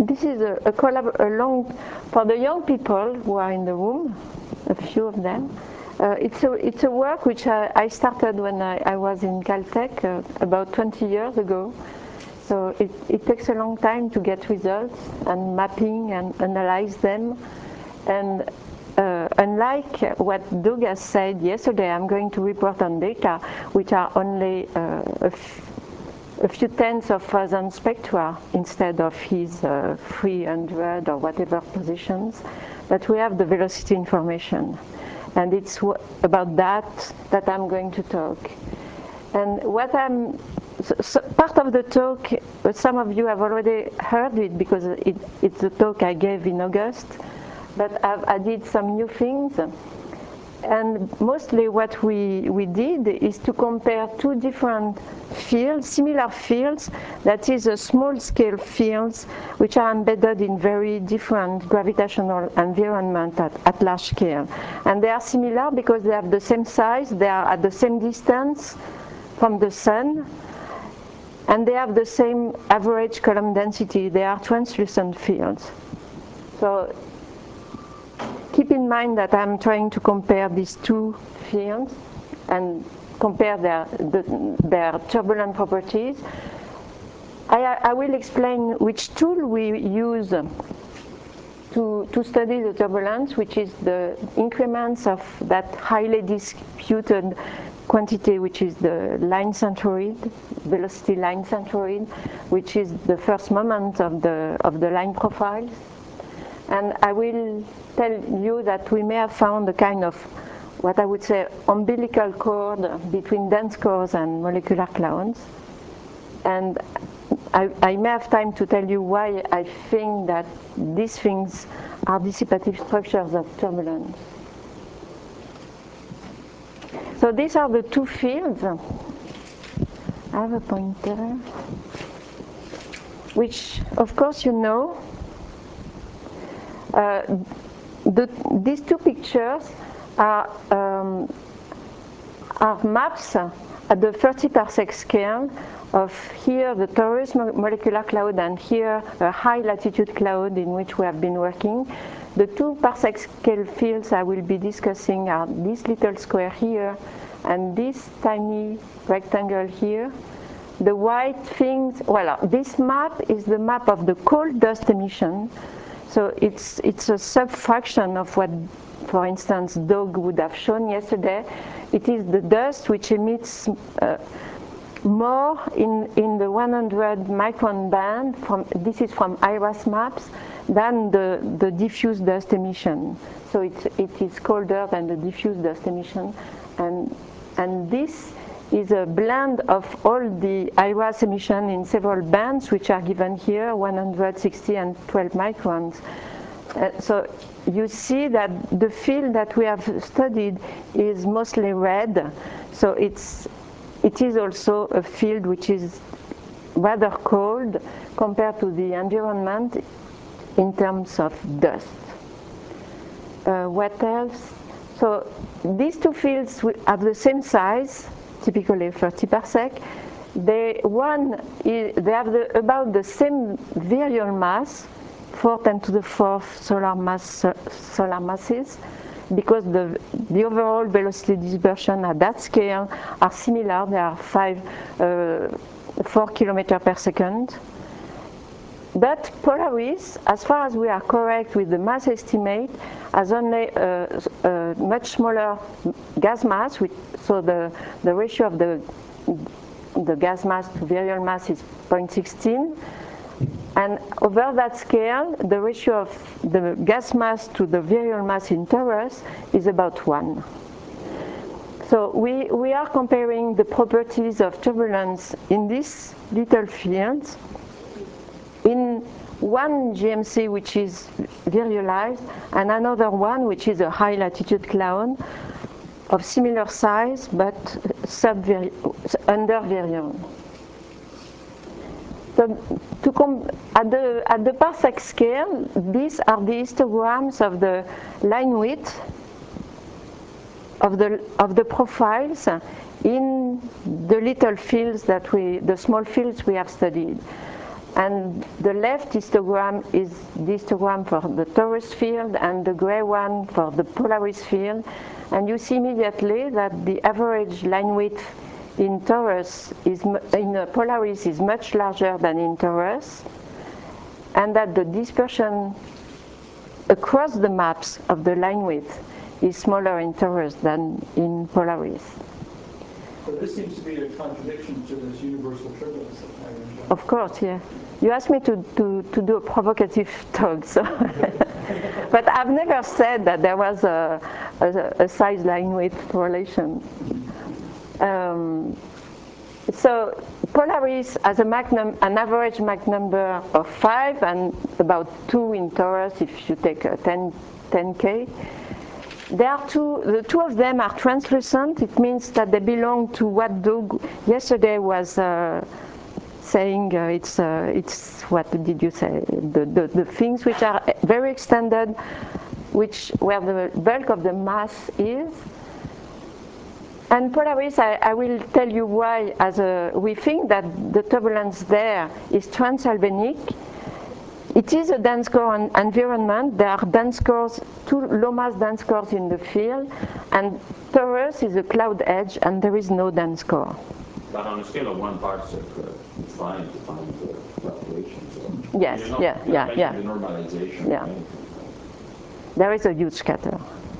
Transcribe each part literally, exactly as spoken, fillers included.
this is a, a collab a long for the young people who are in the room, a few of them. Uh, it's a it's a work which I, I started when I, I was in Caltech uh, about twenty years ago. So it, it takes a long time to get results and mapping and analyze them. And uh, unlike what Doug has said yesterday, I'm going to report on data which are only uh, a, f a few tens of thousand spectra instead of his uh, three hundred or whatever positions. But we have the velocity information. And it's w about that that I'm going to talk. And what I'm So, so part of the talk, some of you have already heard it because it, it's the talk I gave in August, but I've added some new things. And mostly what we, we did is to compare two different fields, similar fields, that is a small-scale fields, which are embedded in very different gravitational environment at, at large scale. And they are similar because they have the same size, they are at the same distance from the sun, and they have the same average column density. They are translucent fields. So keep in mind that I'm trying to compare these two fields and compare their, the, their turbulent properties. I, I will explain which tool we use to, to study the turbulence, which is the increments of that highly disputed quantity, which is the line centroid, velocity line centroid, which is the first moment of the, of the line profiles. And I will tell you that we may have found a kind of, what I would say, umbilical cord between dense cores and molecular clouds. And I, I may have time to tell you why I think that these things are dissipative structures of turbulence. So these are the two fields. I have a pointer, which, of course, you know. Uh, the, these two pictures are, um, are maps at the thirty parsec scale of here the torus molecular cloud and here a high latitude cloud in which we have been working. The two parsec scale fields I will be discussing are this little square here and this tiny rectangle here. The white things, well, this map is the map of the cold dust emission. So it's, it's a subfraction of what, for instance, Doug would have shown yesterday. It is the dust which emits uh, more in, in the one hundred micron band, from, this is from IRAS maps, than the, the diffuse dust emission. So it, it is colder than the diffuse dust emission. And, and this is a blend of all the IRAS emission in several bands, which are given here, one hundred, sixty, and twelve microns. Uh, so you see that the field that we have studied is mostly red. So it's, it is also a field which is rather cold compared to the environment in terms of dust. Uh, what else? So these two fields have the same size, typically thirty parsec. They, one is, they have the, about the same virial mass, four ten to the fourth solar mass, uh, solar masses, because the, the overall velocity dispersion at that scale are similar. They are five, uh, four kilometers per second. But Polaris, as far as we are correct with the mass estimate, has only a, a much smaller gas mass, which, so the, the ratio of the, the gas mass to virial mass is zero point one six. And over that scale, the ratio of the gas mass to the virial mass in torus is about one. So we, we are comparing the properties of turbulence in these little fields in one G M C which is virialized and another one which is a high latitude cloud of similar size but sub under virion. So to com at the at the parsec scale, these are the histograms of the line width of the of the profiles in the little fields that we the small fields we have studied. And the left histogram is the histogram for the torus field and the gray one for the Polaris field. And you see immediately that the average line width in torus is in uh, Polaris is much larger than in torus, and that the dispersion across the maps of the line width is smaller in torus than in Polaris. So this seems to be a contradiction to this universal turbulence that I mentioned. Of course, yeah. You asked me to, to, to do a provocative talk, so but I've never said that there was a, a, a size line width correlation. Um, so Polaris has a, Mach num an average Mach number of five and about two in torus if you take a ten K. There are two, the two of them are translucent. It means that they belong to what Doug yesterday was uh, saying. Uh, it's, uh, it's, what did you say? The, the, the things which are very extended, which where the bulk of the mass is. And Polaris, I, I will tell you why. As a, we think that the turbulence there is transalbenic. It is a dense core environment. There are dense cores, two low mass dense cores in the field, and torus is a cloud edge, and there is no dense core. But on a scale of one parsec, uh, it's fine to find the fluctuation. So yes, you're not, yeah, you're yeah, yeah. The normalization. Yeah. Right? There is a huge scatter.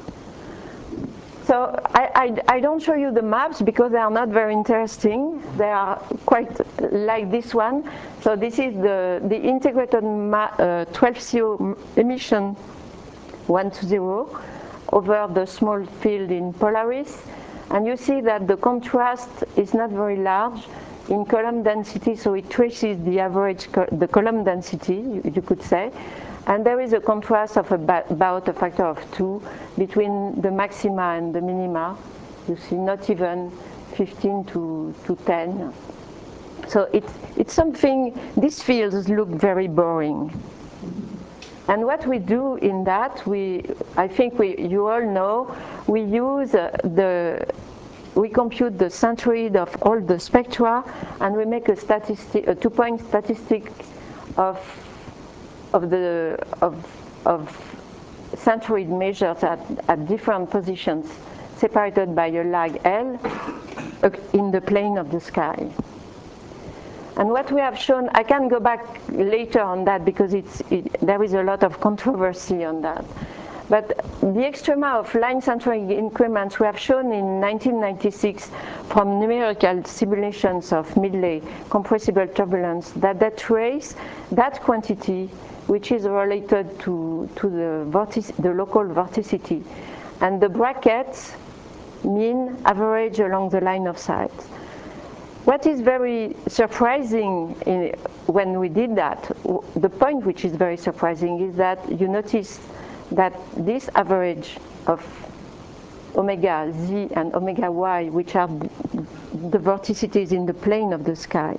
So I, I, I don't show you the maps because they are not very interesting. They are quite like this one. So this is the, the integrated uh, twelve C O emission one to zero over the small field in Polaris. And you see that the contrast is not very large in column density, so it traces the average, co the column density, you, you could say. And there is a contrast of about, about a factor of two between the maxima and the minima. You see, not even fifteen to, to ten. So it, it's something, these fields look very boring. And what we do in that, we, I think we, you all know, we use uh, the, we compute the centroid of all the spectra, and we make a statistic, a two-point statistic of of the of, of centroid measures at, at different positions, separated by a lag L in the plane of the sky. And what we have shown, I can go back later on that because it's, it, there is a lot of controversy on that. But the extrema of line centroid increments we have shown in nineteen ninety-six from numerical simulations of Midley compressible turbulence that they trace that quantity which is related to, to the, vortic the local vorticity. And the brackets mean average along the line of sight. What is very surprising in, when we did that, the point which is very surprising is that you notice that this average of omega z and omega y, which are the vorticities in the plane of the sky,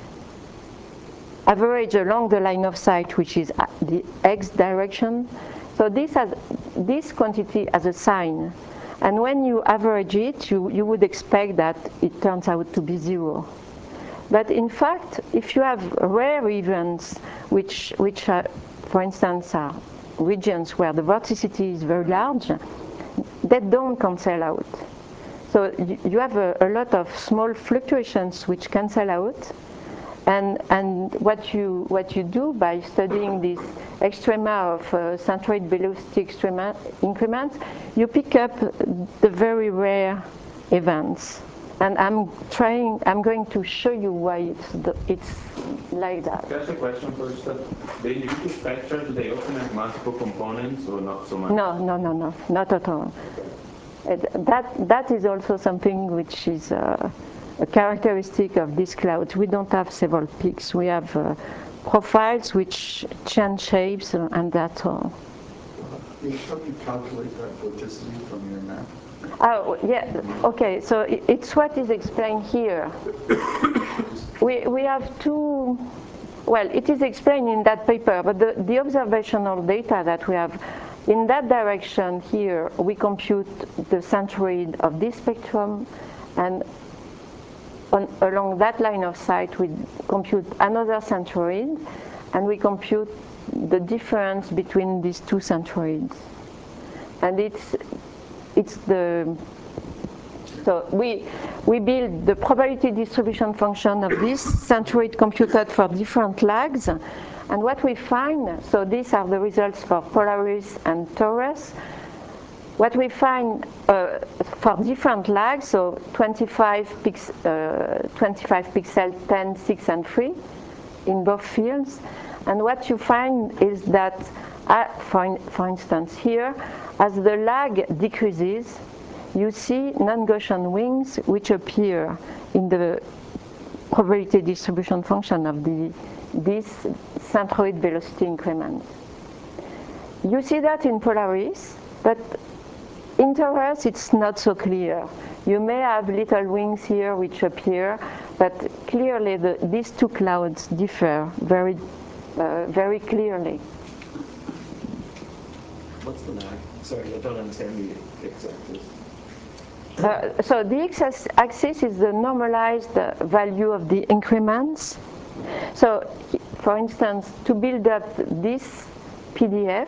average along the line of sight, which is the x direction. So this has this quantity as a sign. And when you average it, you, you would expect that it turns out to be zero. But in fact, if you have rare events, which, which are, for instance, are regions where the vorticity is very large, they don't cancel out. So you, you have a, a lot of small fluctuations which cancel out. And, and what, you, what you do by studying this extrema of uh, centroid velocity extrema increments, you pick up the very rare events. And I'm trying, I'm going to show you why it's, the, it's like that. Can I ask a question first? The individual spectra, do they often have multiple components or not so much? No, no, no, no, not at all. It, that, that is also something which is uh, a characteristic of these clouds. We don't have several peaks. We have uh, profiles which change shapes, uh, and that's all. Can you help you calculate that vorticity from your map? Oh, yeah, okay, so it, it's what is explained here. we, we have two, well, it is explained in that paper, but the, the observational data that we have in that direction here, we compute the centroid of this spectrum, and on, along that line of sight, we compute another centroid, and we compute the difference between these two centroids. And it's, it's the, so we, we build the probability distribution function of this centroid computed for different lags. And what we find, so these are the results for Polaris and Taurus. What we find uh, for different lags, so twenty-five, pix, uh, twenty-five pixels, ten, six, and three in both fields. And what you find is that, uh, for, in, for instance, here, as the lag decreases, you see non-Gaussian wings which appear in the probability distribution function of the, this centroid velocity increment. You see that in Polaris, but in Taurus it's not so clear. You may have little wings here which appear, but clearly the, these two clouds differ very, uh, very clearly. What's the lag? Sorry, I don't understand the x-axis. Uh, so the x-axis is the normalized value of the increments. So, for instance, to build up this P D F,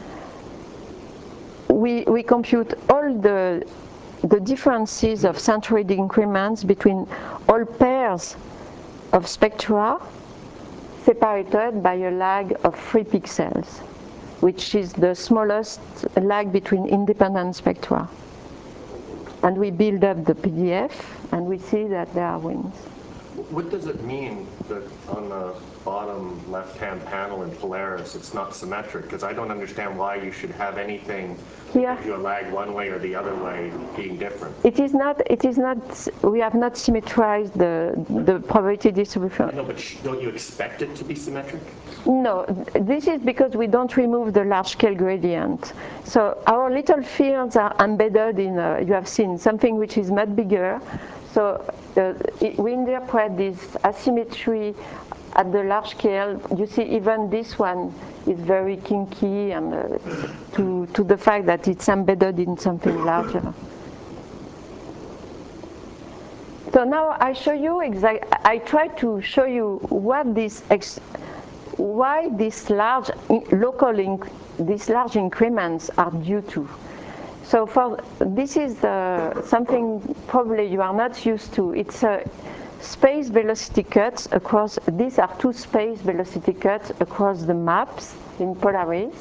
we, we compute all the, the differences of centroid increments between all pairs of spectra separated by a lag of three pixels, which is the smallest lag between independent spectra. And we build up the P D F, and we see that there are wings. What does it mean that on the bottom left-hand panel in Polaris it's not symmetric? Because I don't understand why you should have anything Here, if you lag one way or the other way being different. it is not. It is not. We have not symmetrized the the probability distribution. No, but don't you expect it to be symmetric? No, this is because we don't remove the large-scale gradient. So our little fields are embedded in. A, you have seen something which is much bigger. So uh, it, we interpret this asymmetry at the large scale. You see, even this one is very kinky, and uh, to to the fact that it's embedded in something larger. So now I show you exact. I try to show you what this ex, why these large local inc, these large increments are due to. So for this is uh, something probably you are not used to. It's a space velocity cuts across. These are two space velocity cuts across the maps in Polaris.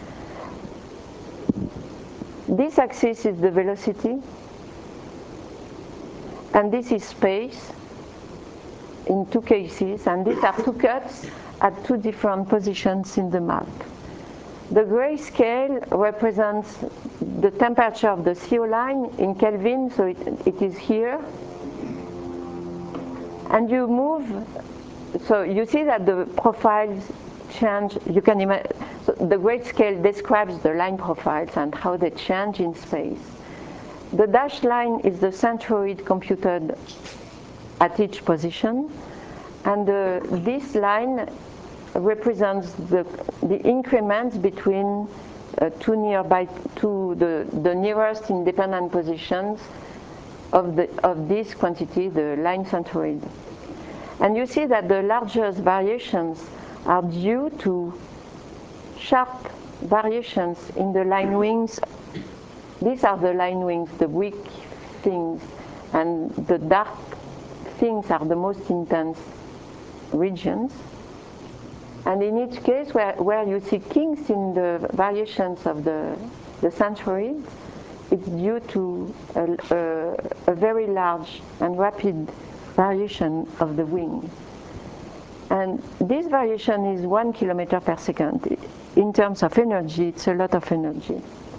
This axis is the velocity, and this is space in two cases, and these are two cuts at two different positions in the map. The gray scale represents the temperature of the C O line in Kelvin, so it, it is here. And you move, so you see that the profiles change. You can imagine, so the gray scale describes the line profiles and how they change in space. The dashed line is the centroid computed at each position, and uh, this line represents the, the increments between uh, two nearby, two the, the nearest independent positions of, the, of this quantity, the line centroid. And you see that the largest variations are due to sharp variations in the line wings. These are the line wings, the weak things, and the dark things are the most intense regions. And in each case where, where you see kinks in the variations of the, the centroid, it's due to a, a, a very large and rapid variation of the wing. And this variation is one kilometer per second. In terms of energy, it's a lot of energy.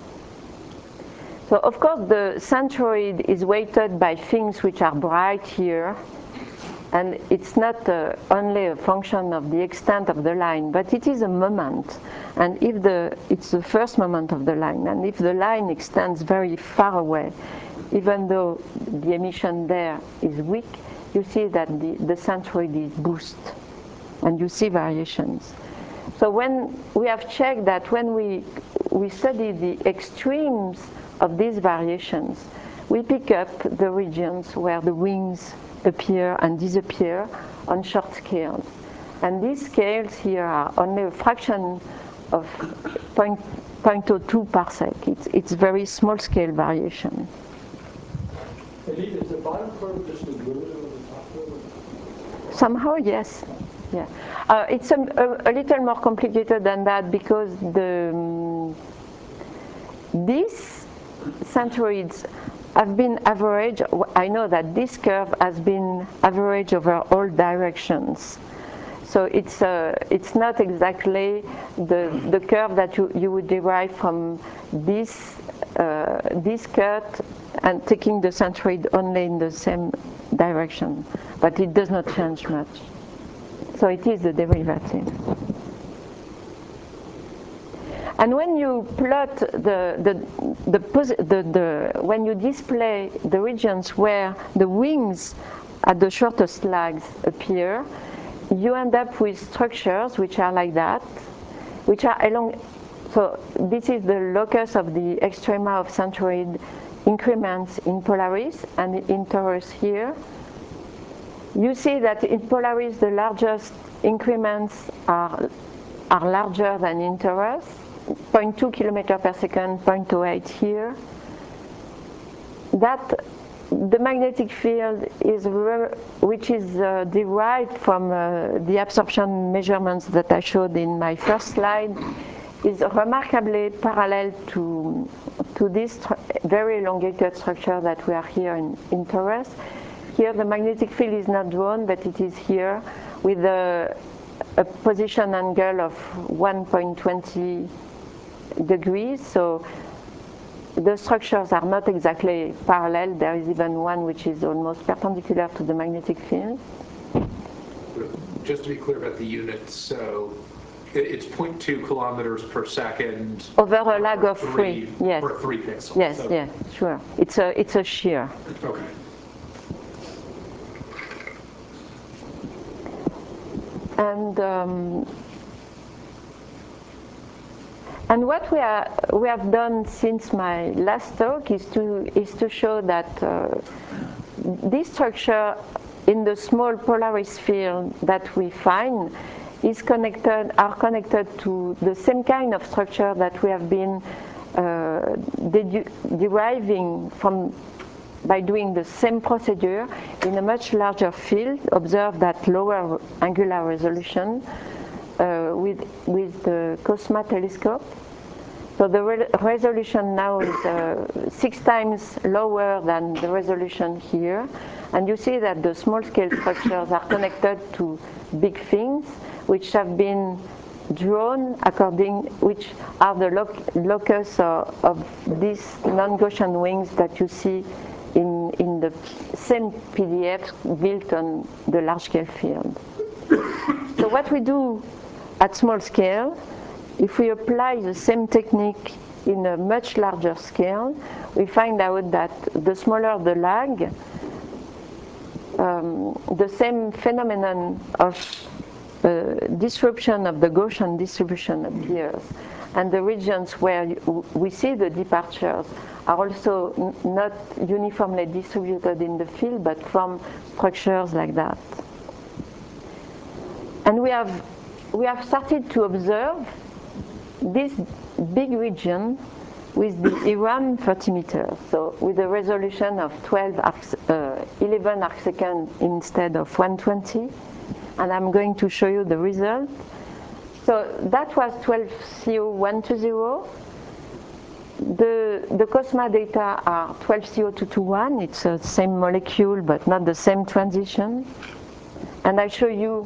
So of course the centroid is weighted by things which are bright here, and it's not uh, only a function of the extent of the line, but it is a moment. And if the, it's the first moment of the line, and if the line extends very far away, even though the emission there is weak, you see that the, the centroid is boosted, and you see variations. So when we have checked that when we, we study the extremes of these variations, we pick up the regions where the wings appear and disappear on short scales. And these scales here are only a fraction of zero point zero two parsec. It's, it's very small scale variation. Indeed, is the bottom curve just as derivative of the top curve? Somehow, yes. Yeah. Uh, it's a, a, a little more complicated than that because the um, these centroids have been average. I know that this curve has been average over all directions. So it's uh, it's not exactly the the curve that you, you would derive from this uh, this cut and taking the centroid only in the same direction, but it does not change much. So it is the derivative. And when you plot the the the, the the when you display the regions where the wings at the shortest lags appear, you end up with structures which are like that, which are along. So this is the locus of the extrema of centroid increments in Polaris and in Taurus here. You see that in Polaris the largest increments are are larger than in Taurus, zero point two kilometers per second, zero point zero eight here. That the magnetic field is which is uh, derived from uh, the absorption measurements that I showed in my first slide is remarkably parallel to to this very elongated structure that we are here in, in Taurus. Here the magnetic field is not drawn, but it is here with a, a position angle of one point two zero degrees. So the structures are not exactly parallel. There is even one which is almost perpendicular to the magnetic field. Just to be clear about the units, so it's zero point two kilometers per second over a lag of three. Yes. For three pixels. Yes, so. yes, sure. It's a it's a shear. Okay. And um, and what we are we have done since my last talk is to is to show that uh, this structure in the small Polaris field that we find is connected are connected to the same kind of structure that we have been uh, de deriving from by doing the same procedure in a much larger field, observed at lower angular resolution uh, with, with the COSMA telescope. So the re resolution now is uh, six times lower than the resolution here. And you see that the small scale structures are connected to big things, which have been drawn according, which are the loc locus of, of these non-Gaussian wings that you see in, in the same P D F built on the large-scale field. So what we do at small scale, if we apply the same technique in a much larger scale, we find out that the smaller the lag, um, the same phenomenon of uh, disruption of the Gaussian distribution appears. And the regions where you, we see the departures are also n not uniformly distributed in the field, but from structures like that. And we have, we have started to observe this big region with the IRAM fertimeter, so with a resolution of twelve arc, uh, eleven arc second instead of one twenty. And I'm going to show you the result. So that was twelve C O one twenty. The, the COSMA data are twelve C O two twenty-one. It's the same molecule, but not the same transition. And I show you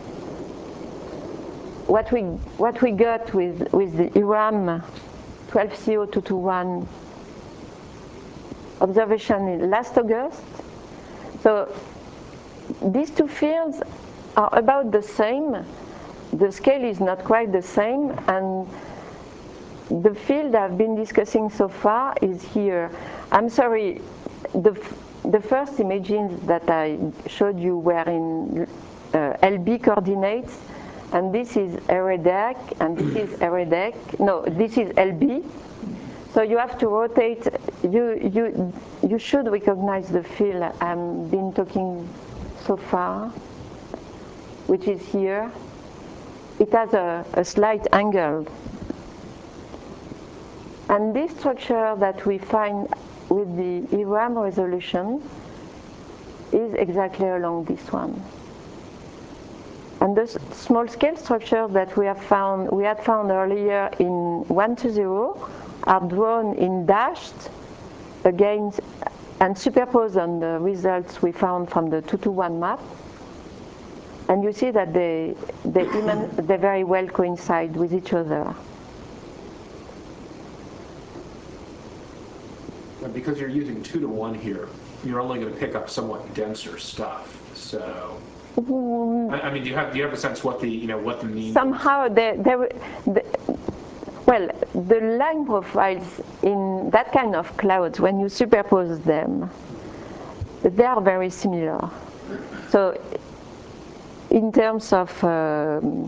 what we, what we got with, with the IRAM twelve C O two twenty-one observation in last August. So these two fields are about the same. The scale is not quite the same, and the field I've been discussing so far is here. I'm sorry, the, the first images that I showed you were in uh, L B coordinates, and this is Eredec, and this is Eredec. No, this is L B. So you have to rotate. You you you should recognize the field. I've been talking so far, which is here. It has a, a slight angle. And this structure that we find with the E RAM resolution is exactly along this one. And the small scale structure that we have found, we had found earlier in one to zero are drawn in dashed against and superposed on the results we found from the two to one map. And you see that they, they, even, they very well coincide with each other. And because you're using two to one here, you're only going to pick up somewhat denser stuff. So, Mm. I, I mean, do you have do you have a sense what the you know what the mean? Somehow, they, they, they, well, the line profiles in that kind of clouds, when you superpose them, they are very similar. So, in terms of um,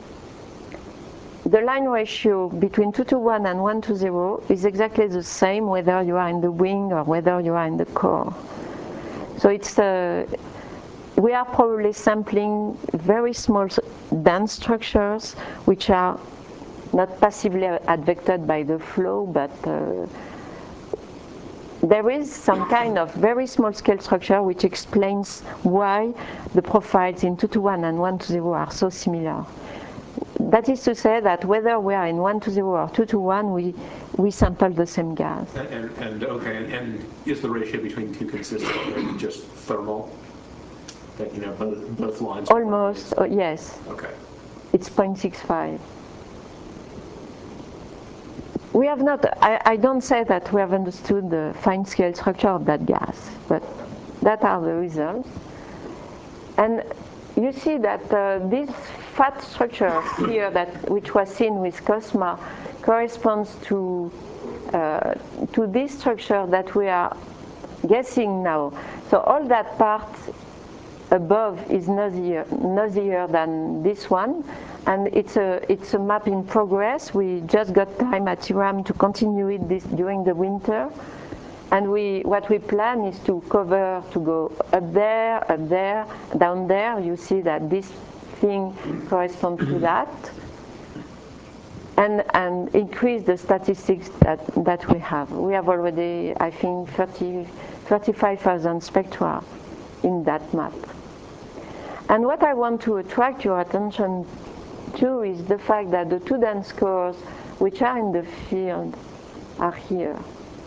the line ratio between two to one and one to zero is exactly the same whether you are in the wing or whether you are in the core. So it's uh, we are probably sampling very small dense structures which are not passively advected by the flow, but uh, there is some kind of very small scale structure which explains why the profiles in two to one and one to zero are so similar. That is to say that whether we are in one to zero or two to one, we, we sample the same gas. And, and, and okay, and, and is the ratio between two consistent or just thermal? That, you know, both, both lines? Almost, oh, yes. Okay. It's zero point six five. We have not, I, I don't say that we have understood the fine scale structure of that gas, but that are the results. And you see that uh, this fat structure here, that which was seen with COSMA, corresponds to uh, to this structure that we are guessing now. So all that part above is noisier, noisier than this one, and it's a it's a map in progress. We just got time at E RAM to continue it this during the winter. And we, what we plan is to cover, to go up there, up there, down there. You see that this thing corresponds to that. And, and increase the statistics that, that we have. We have already, I think, thirty, thirty-five thousand spectra in that map. And what I want to attract your attention to is the fact that the two dense cores which are in the field are here.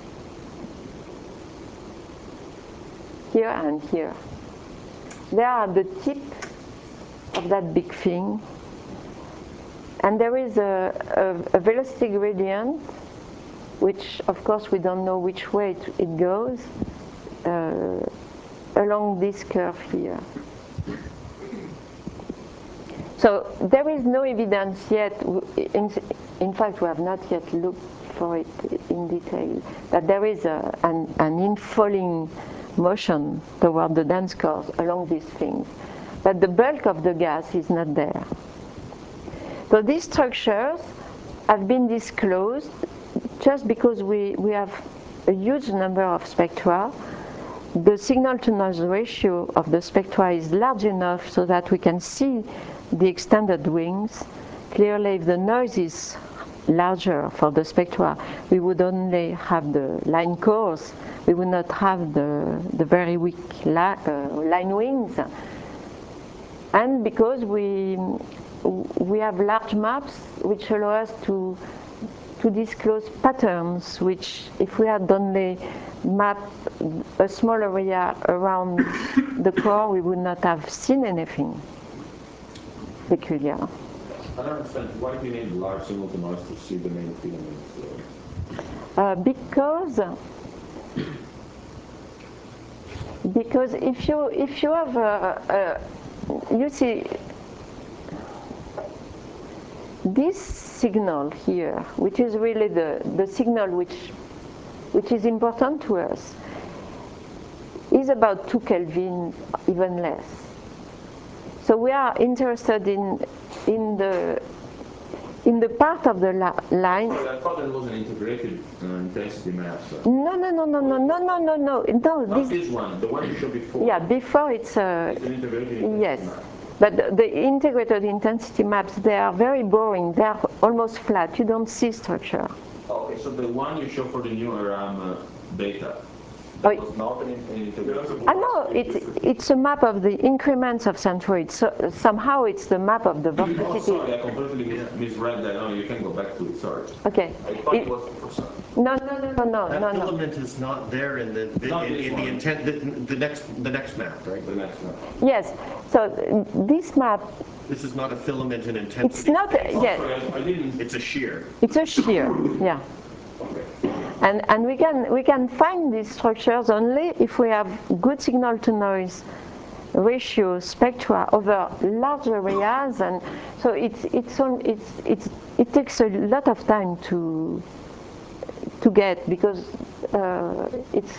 Here and here. They are at the tip of that big thing. And there is a, a, a velocity gradient, which of course we don't know which way it, it goes, uh, along this curve here. So there is no evidence yet, in, in fact we have not yet looked for it in detail, that there is a, an, an infalling motion toward the dense cores along these things. But the bulk of the gas is not there. So these structures have been disclosed just because we, we have a huge number of spectra. The signal-to-noise ratio of the spectra is large enough so that we can see the extended wings. Clearly, if the noise is larger for the spectra, we would only have the line cores. We would not have the, the very weak li uh, line wings. And because we, we have large maps which allow us to, to disclose patterns, which if we had only mapped a small area around the core, we would not have seen anything peculiar. I don't understand, why do you need large signal to noise to see the main filaments? Uh, because because if you if you have a, a you see this signal here, which is really the the signal which which is important to us, is about two Kelvin, even less. So we are interested in in the in the part of the la- line. Sorry, I thought that was an integrated uh, intensity map. So. No, no, no, no, no, no, no, no, no, no. Not This, this one, the one you showed before. yeah, before it's a. It's an integrated intensity Yes. map. But the, the integrated intensity maps, they are very boring. They are almost flat. You don't see structure. Okay, so the one you show for the new RAM uh, data, Oh, that was not an an integrated. I know it's it's a map of the increments of centroids. So somehow it's the map of the Oh, vorticity. sorry, I completely mis- misread that. No, you can go back to it, sorry. Okay. I thought it It- was for some. no, no, no, no, no, That no, no. filament is not there in the, Not in, this in the one. intent, the, the next, the next map, right? The next one. Yes. So uh, this map, This is not a filament in it's intensity. not. Oh, Yes, sorry, I, I didn't. It's a shear. it's a shear. Yeah. Okay. And, and we can we can find these structures only if we have good signal to noise ratio spectra over large areas, and so it's it's on it's it's it takes a lot of time to to get because uh, it's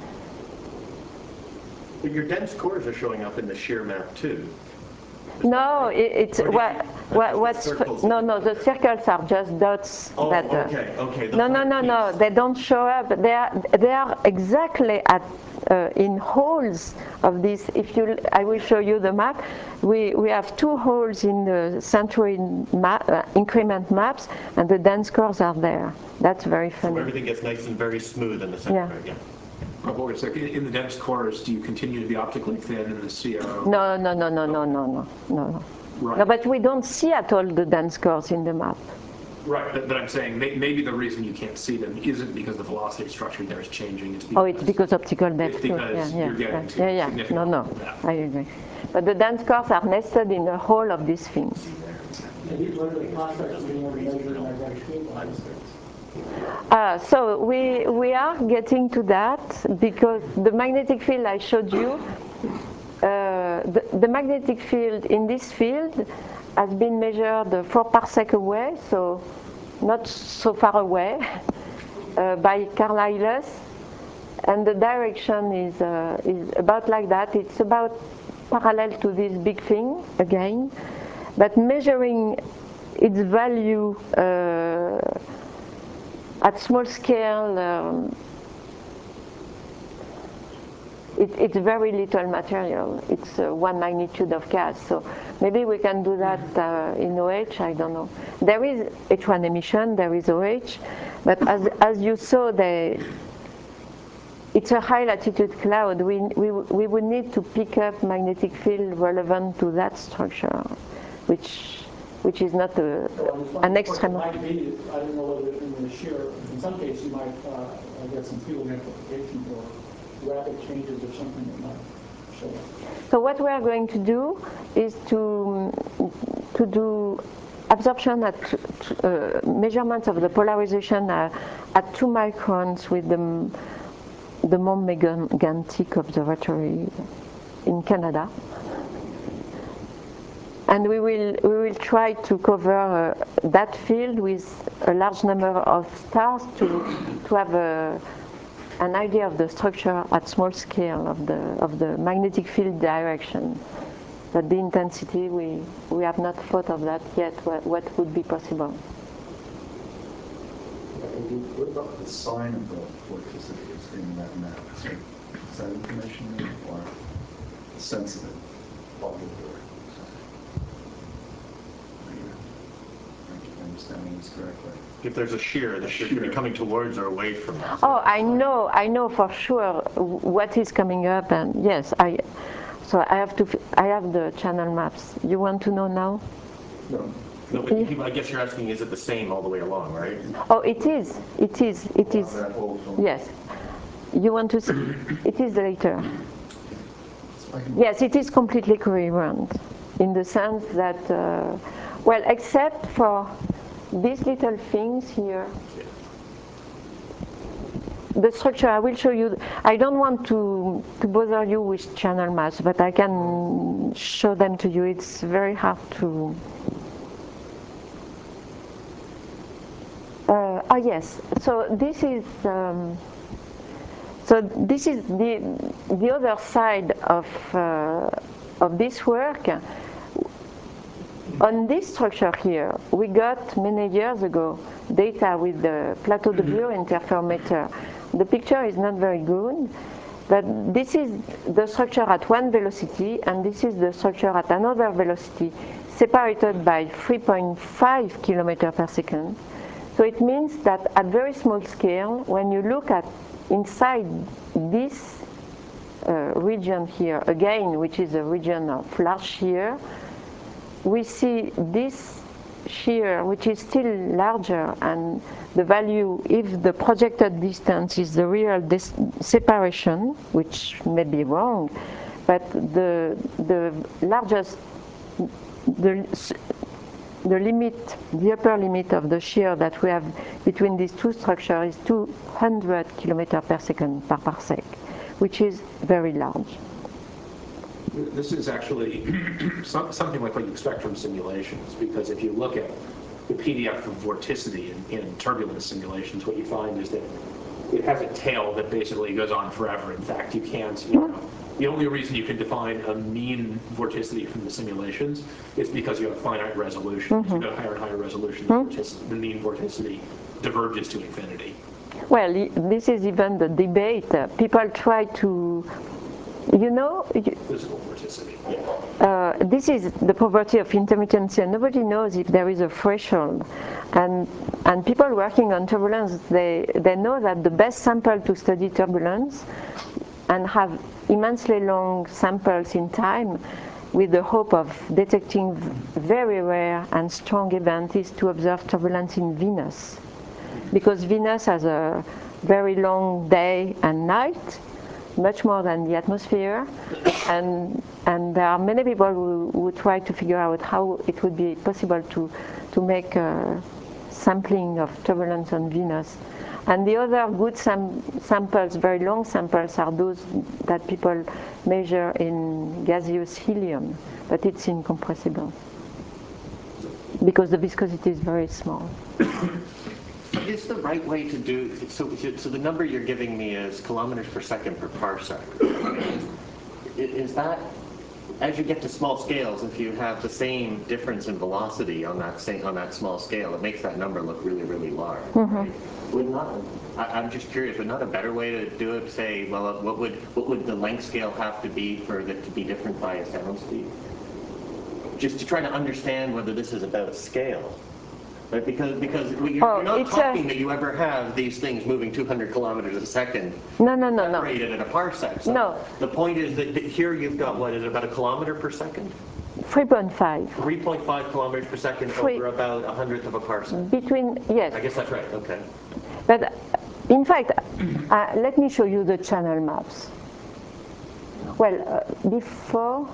But your dense cores are showing up in the shear map too. no it, it's Or did what you- what the what's circles? no no the circles are just dots Oh, that uh, okay, okay. the no no flat no no piece. they don't show up they are they are exactly at uh, in holes of this. If you I will show you the map. We we have two holes in the centroid map, uh, increment maps, and the dense cores are there. That's very So funny. everything gets nice and very smooth in the center, Yeah. right? Yeah. Oh, wait a second. In the dense cores, do you continue to be optically thin in the C R O? No no no no no no no no no. Right. No, but we don't see at all the dense cores in the map. Right, but, but I'm saying may, maybe the reason you can't see them isn't because the velocity structure there is changing. It's because, Oh, it's because optical depth It's too. because Yeah, yeah, you're getting yeah, to yeah, yeah. significant No, no, overlap. I agree. But the dense cores are nested in the whole of these things. And these are the prospects being measured in magnetic field lines. Uh, so we we are getting to that because the magnetic field I showed you, uh, the, the magnetic field in this field has been measured four parsec away, so not so far away, uh, by Carlisle, and the direction is uh, is about like that. It's about parallel to this big thing again, but measuring its value uh, at small scale. Um, It, it's very little material. It's uh, one magnitude of gas. So maybe we can do that uh, in O H. I don't know. There is H one emission. There is O H, but as as you saw, they, it's a high latitude cloud. We we we would need to pick up magnetic field relevant to that structure, which which is not a, So I was an wondering extreme. what it might be. I don't know whether in the shear, in some cases you might uh, get some field amplification or rapid changes or something that might show up. So what we are going to do is to to do absorption at uh, measurements of the polarization uh, at two microns with the the Mont Mégantic Observatory in Canada, and we will we will try to cover uh, that field with a large number of stars to to have a an idea of the structure at small scale of the of the magnetic field direction. But the intensity, we we have not thought of that yet. What, what would be possible? What about the sign of the vorticity that's in that map? Is there- is that information in there, or sensitive object or I understand this correctly? If there's a shear, the shear could be coming towards or away from us. Oh, I know, I know for sure what is coming up, and yes, I. So I have to. I have the channel maps. You want to know now? No. No, but you- I guess you're asking, is it the same all the way along, right? Oh, it is. It is. It is. That whole film. Yes. You want to see? It is later. I can- Yes, it is completely coherent in the sense that, uh, well, except for these little things here. The structure, I will show you. I don't want to, to bother you with channel maps, but I can show them to you. It's very hard to. Uh, oh yes, so this is um, so this is the the other side of uh, of this work. on this structure here, we got many years ago data with the Plateau de Bure interferometer. The picture is not very good, but this is the structure at one velocity, and this is the structure at another velocity, separated by three point five kilometers per second. So it means that at very small scale, when you look at inside this uh, region here, again, which is a region of large shear, we see this shear, which is still larger, and the value, if the projected distance is the real separation, which may be wrong, but the, the largest, the, the limit, the upper limit of the shear that we have between these two structures is two hundred kilometers per second per parsec, which is very large. This is actually something like what you expect from simulations, because if you look at the P D F of vorticity in, in turbulence simulations, what you find is that it has a tail that basically goes on forever. In fact, you can't, you know, the only reason you can define a mean vorticity from the simulations is because you have finite resolution. Mm-hmm. As you go higher and higher resolution, mm-hmm. the, vorticity, the mean vorticity diverges to infinity. Well, this is even the debate. Uh, people try to, you know, physical vorticity. Uh, this is the property of intermittency, and nobody knows if there is a threshold. And and people working on turbulence, they they know that the best sample to study turbulence and have immensely long samples in time, with the hope of detecting very rare and strong events, is to observe turbulence in Venus, because Venus has a very long day and night, much more than the atmosphere, and and there are many people who, who try to figure out how it would be possible to to make a sampling of turbulence on Venus. And the other good sam samples, very long samples, are those that people measure in gaseous helium, but it's incompressible because the viscosity is very small. Is the right way to do, so, so the number you're giving me is kilometers per second per parsec. Is that, as you get to small scales, if you have the same difference in velocity on that same, on that small scale, it makes that number look really, really large, mm-hmm. right? Would not, I, I'm just curious, would not a better way to do it say, well, what would, what would the length scale have to be for it to be different by a sound speed? Just to try to understand whether this is about scale. Right, because because you're, oh, you're not talking a, that you ever have these things moving two hundred kilometers a second. No, no, no, separated no. at a parsec. So no. The point is that here you've got what is it, about a kilometer per second? three point five. three point five kilometers per second Three. over about a hundredth of a parsec. Between yes. I guess that's right. Okay. But in fact, uh, let me show you the channel maps. Well, uh, before.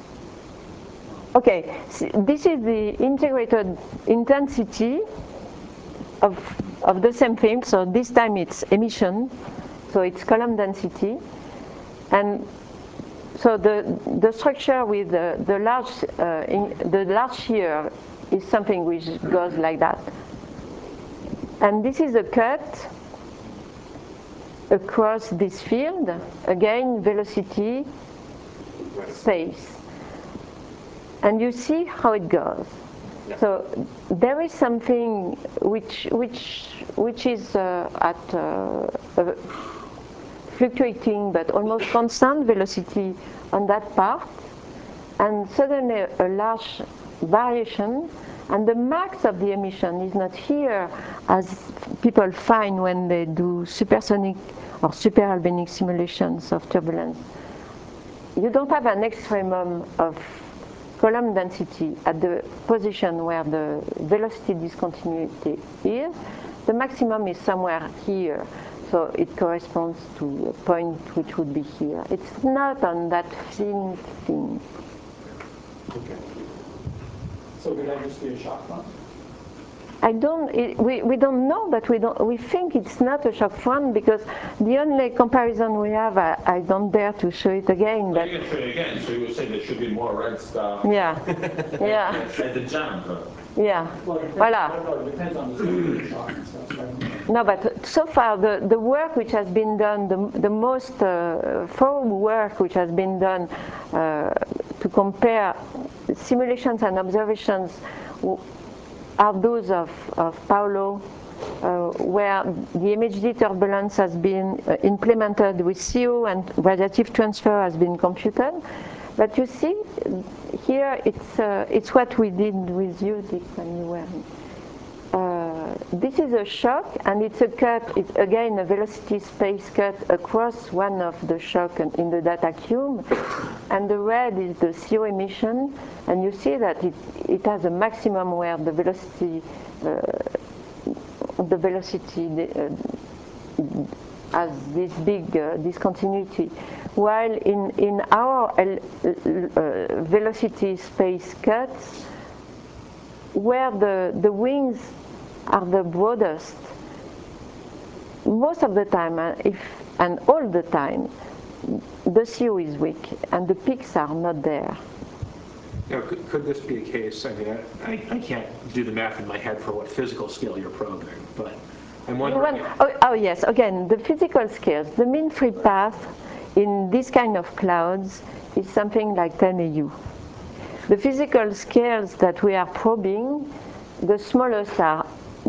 Okay, so this is the integrated intensity of, of the same thing. So this time it's emission, so it's column density. And so the, the structure with the, the, large, uh, in, the large shear is something which goes like that. And this is a cut across this field, again, velocity, space. And you see how it goes. Yeah. So there is something which which which is uh, at uh, a fluctuating but almost constant velocity on that part, and suddenly a large variation, and the max of the emission is not here as people find when they do supersonic or superhalbenic simulations of turbulence. You don't have an extremum of column density at the position where the velocity discontinuity is. The maximum is somewhere here, so it corresponds to a point which would be here. It's not on that thin thing. Okay. So could that just be a shock front? I don't. It, we we don't know, but we don't. We think it's not a shock front because the only comparison we have, I, I don't dare to show it again. Well, but you can show it again. So you were saying there should be more red stuff. Yeah, yeah. At the jump. Yeah. Well, it Voilà. depends, it depends on the speed of shock and stuff, right? No, but so far the, the work which has been done, the, the most uh, thorough work which has been done uh, to compare simulations and observations are those of, of Paulo, uh, where the M H D turbulence has been uh, implemented with C O and radiative transfer has been computed. But you see, here it's, uh, it's what we did with you, Dick, when you were. Uh, this is a shock, and it's a cut, it's again a velocity space cut across one of the shock in the data cube. And the red is the C O emission, and you see that it, it has a maximum where the velocity, uh, the velocity uh, has this big uh, discontinuity. While in, in our uh, uh, velocity space cuts, where the, the wings are the broadest, most of the time, uh, if, and all the time, the C O is weak and the peaks are not there. Now, could, could this be a case, I mean, I, I can't do the math in my head for what physical scale you're probing, but I'm wondering... When, oh, oh yes, again, the physical scales, the mean free path in this kind of clouds is something like ten A U. The physical scales that we are probing, the smallest are,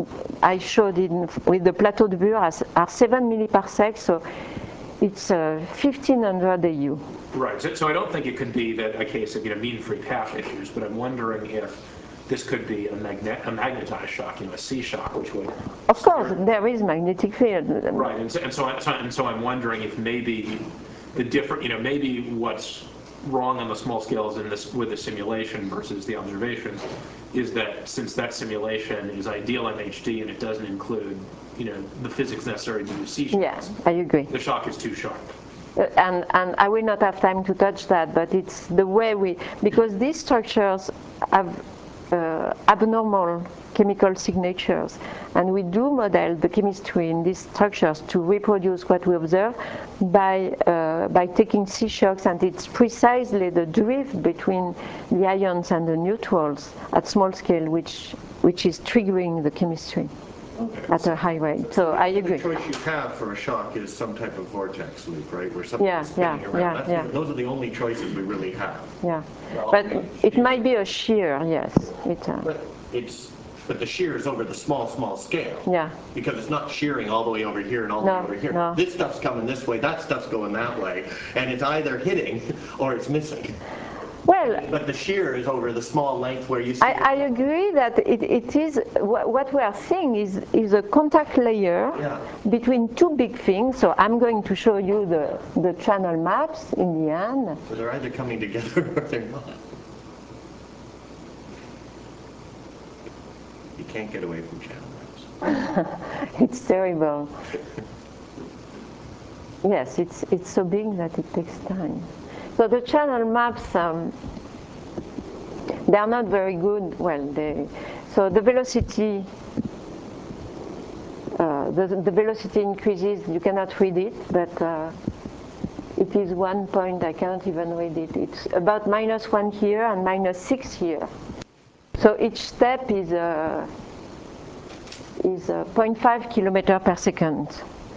I showed it with the Plateau de Bure, are seven milliparsecs, so it's uh, fifteen hundred A U. Right, so, so I don't think it could be that a case of, you know, mean free path issues, but I'm wondering if this could be a, magnet, a magnetized shock, you know, a C shock, which would... Of course, there is magnetic field. Right, and so, and so, and so I'm wondering if maybe the different, you know, maybe what's wrong on the small scales in this with the simulation versus the observations is that since that simulation is ideal M H D and it doesn't include, you know, the physics necessary to do C shocks. Yeah, I agree. The shock is too sharp. Uh, and, and I will not have time to touch that, but it's the way we, because these structures have uh, abnormal chemical signatures, and we do model the chemistry in these structures to reproduce what we observe by, uh, by taking C shocks, and it's precisely the drift between the ions and the neutrals at small scale which, which is triggering the chemistry. Okay. At a high rate, so, so I agree. The choice you have for a shock is some type of vortex loop, right? Where something yeah, is spinning yeah, around. Yeah, That's yeah. The, those are the only choices we really have. Yeah, well, but it might be a shear, yes. It, uh, but it's but the shear is over the small, small scale. Yeah. Because it's not shearing all the way over here and all no, the way over here. No. This stuff's coming this way, that stuff's going that way, and it's either hitting or it's missing. Well, but the shear is over the small length where you see. I, I agree that it, it is what we are seeing is is a contact layer yeah. between two big things. So I'm going to show you the the channel maps in the end. So they're either coming together or they're not. You can't get away from channel maps. It's terrible. Yes, it's it's so big that it takes time. So the channel maps, um, they are not very good. Well, they, so the velocity, uh, the, the velocity increases. You cannot read it, but uh, it is one point. I cannot even read it. It's about minus one here and minus six here. So each step is a is a zero point five kilometer per second.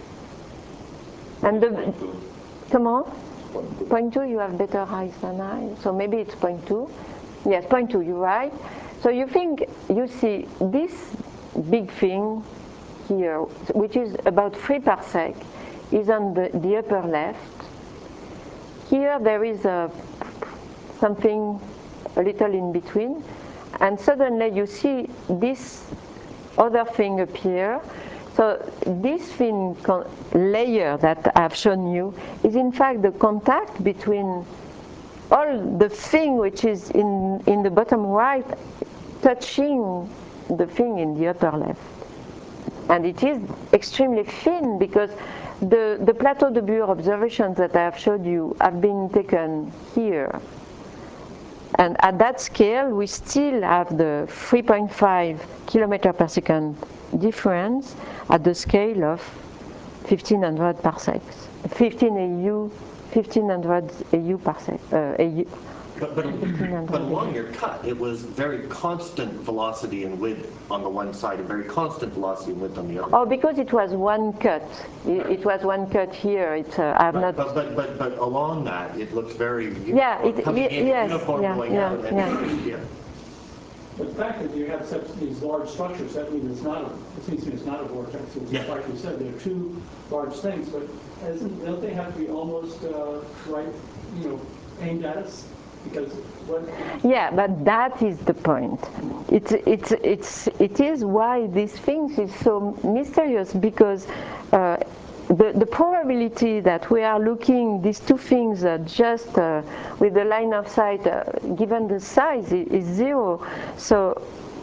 And the come on. zero point two, you have better eyes than I, so maybe it's zero point two. Yes, zero point two, you're right. So you think, you see this big thing here, which is about three parsec, is on the, the upper left. Here there is a, something a little in between, and suddenly you see this other thing appear. So this thin layer that I've shown you is in fact the contact between all the thing which is in, in the bottom right touching the thing in the upper left. And it is extremely thin because the, the Plateau de Bure observations that I have showed you have been taken here. And at that scale, we still have the three point five kilometer per second difference at the scale of fifteen hundred parsecs. fifteen A U, fifteen hundred A U parsec, uh, A U, But, but, fifteen hundred. but along your cut, it was very constant velocity and width on the one side and very constant velocity and width on the other. Oh, because it was one cut. It, it was one cut here. It, uh, I've Right, not. But, but, but, but along that, it looks very uniform, Yeah, it- coming ye- in yes, uniform yeah, going yeah, out. And yeah. yeah. But the fact that you have such these large structures, that means it's not, a, it seems to me it's not a vortex. It's Yeah. like you said, there are two large things, but isn't, don't they have to be almost uh, right, you know, aimed at us? Because what? Yeah, but that is the point. It's it's it's it is why these things is so mysterious, because uh, the the probability that we are looking these two things uh, just uh, with the line of sight, uh, given the size, is, is zero. So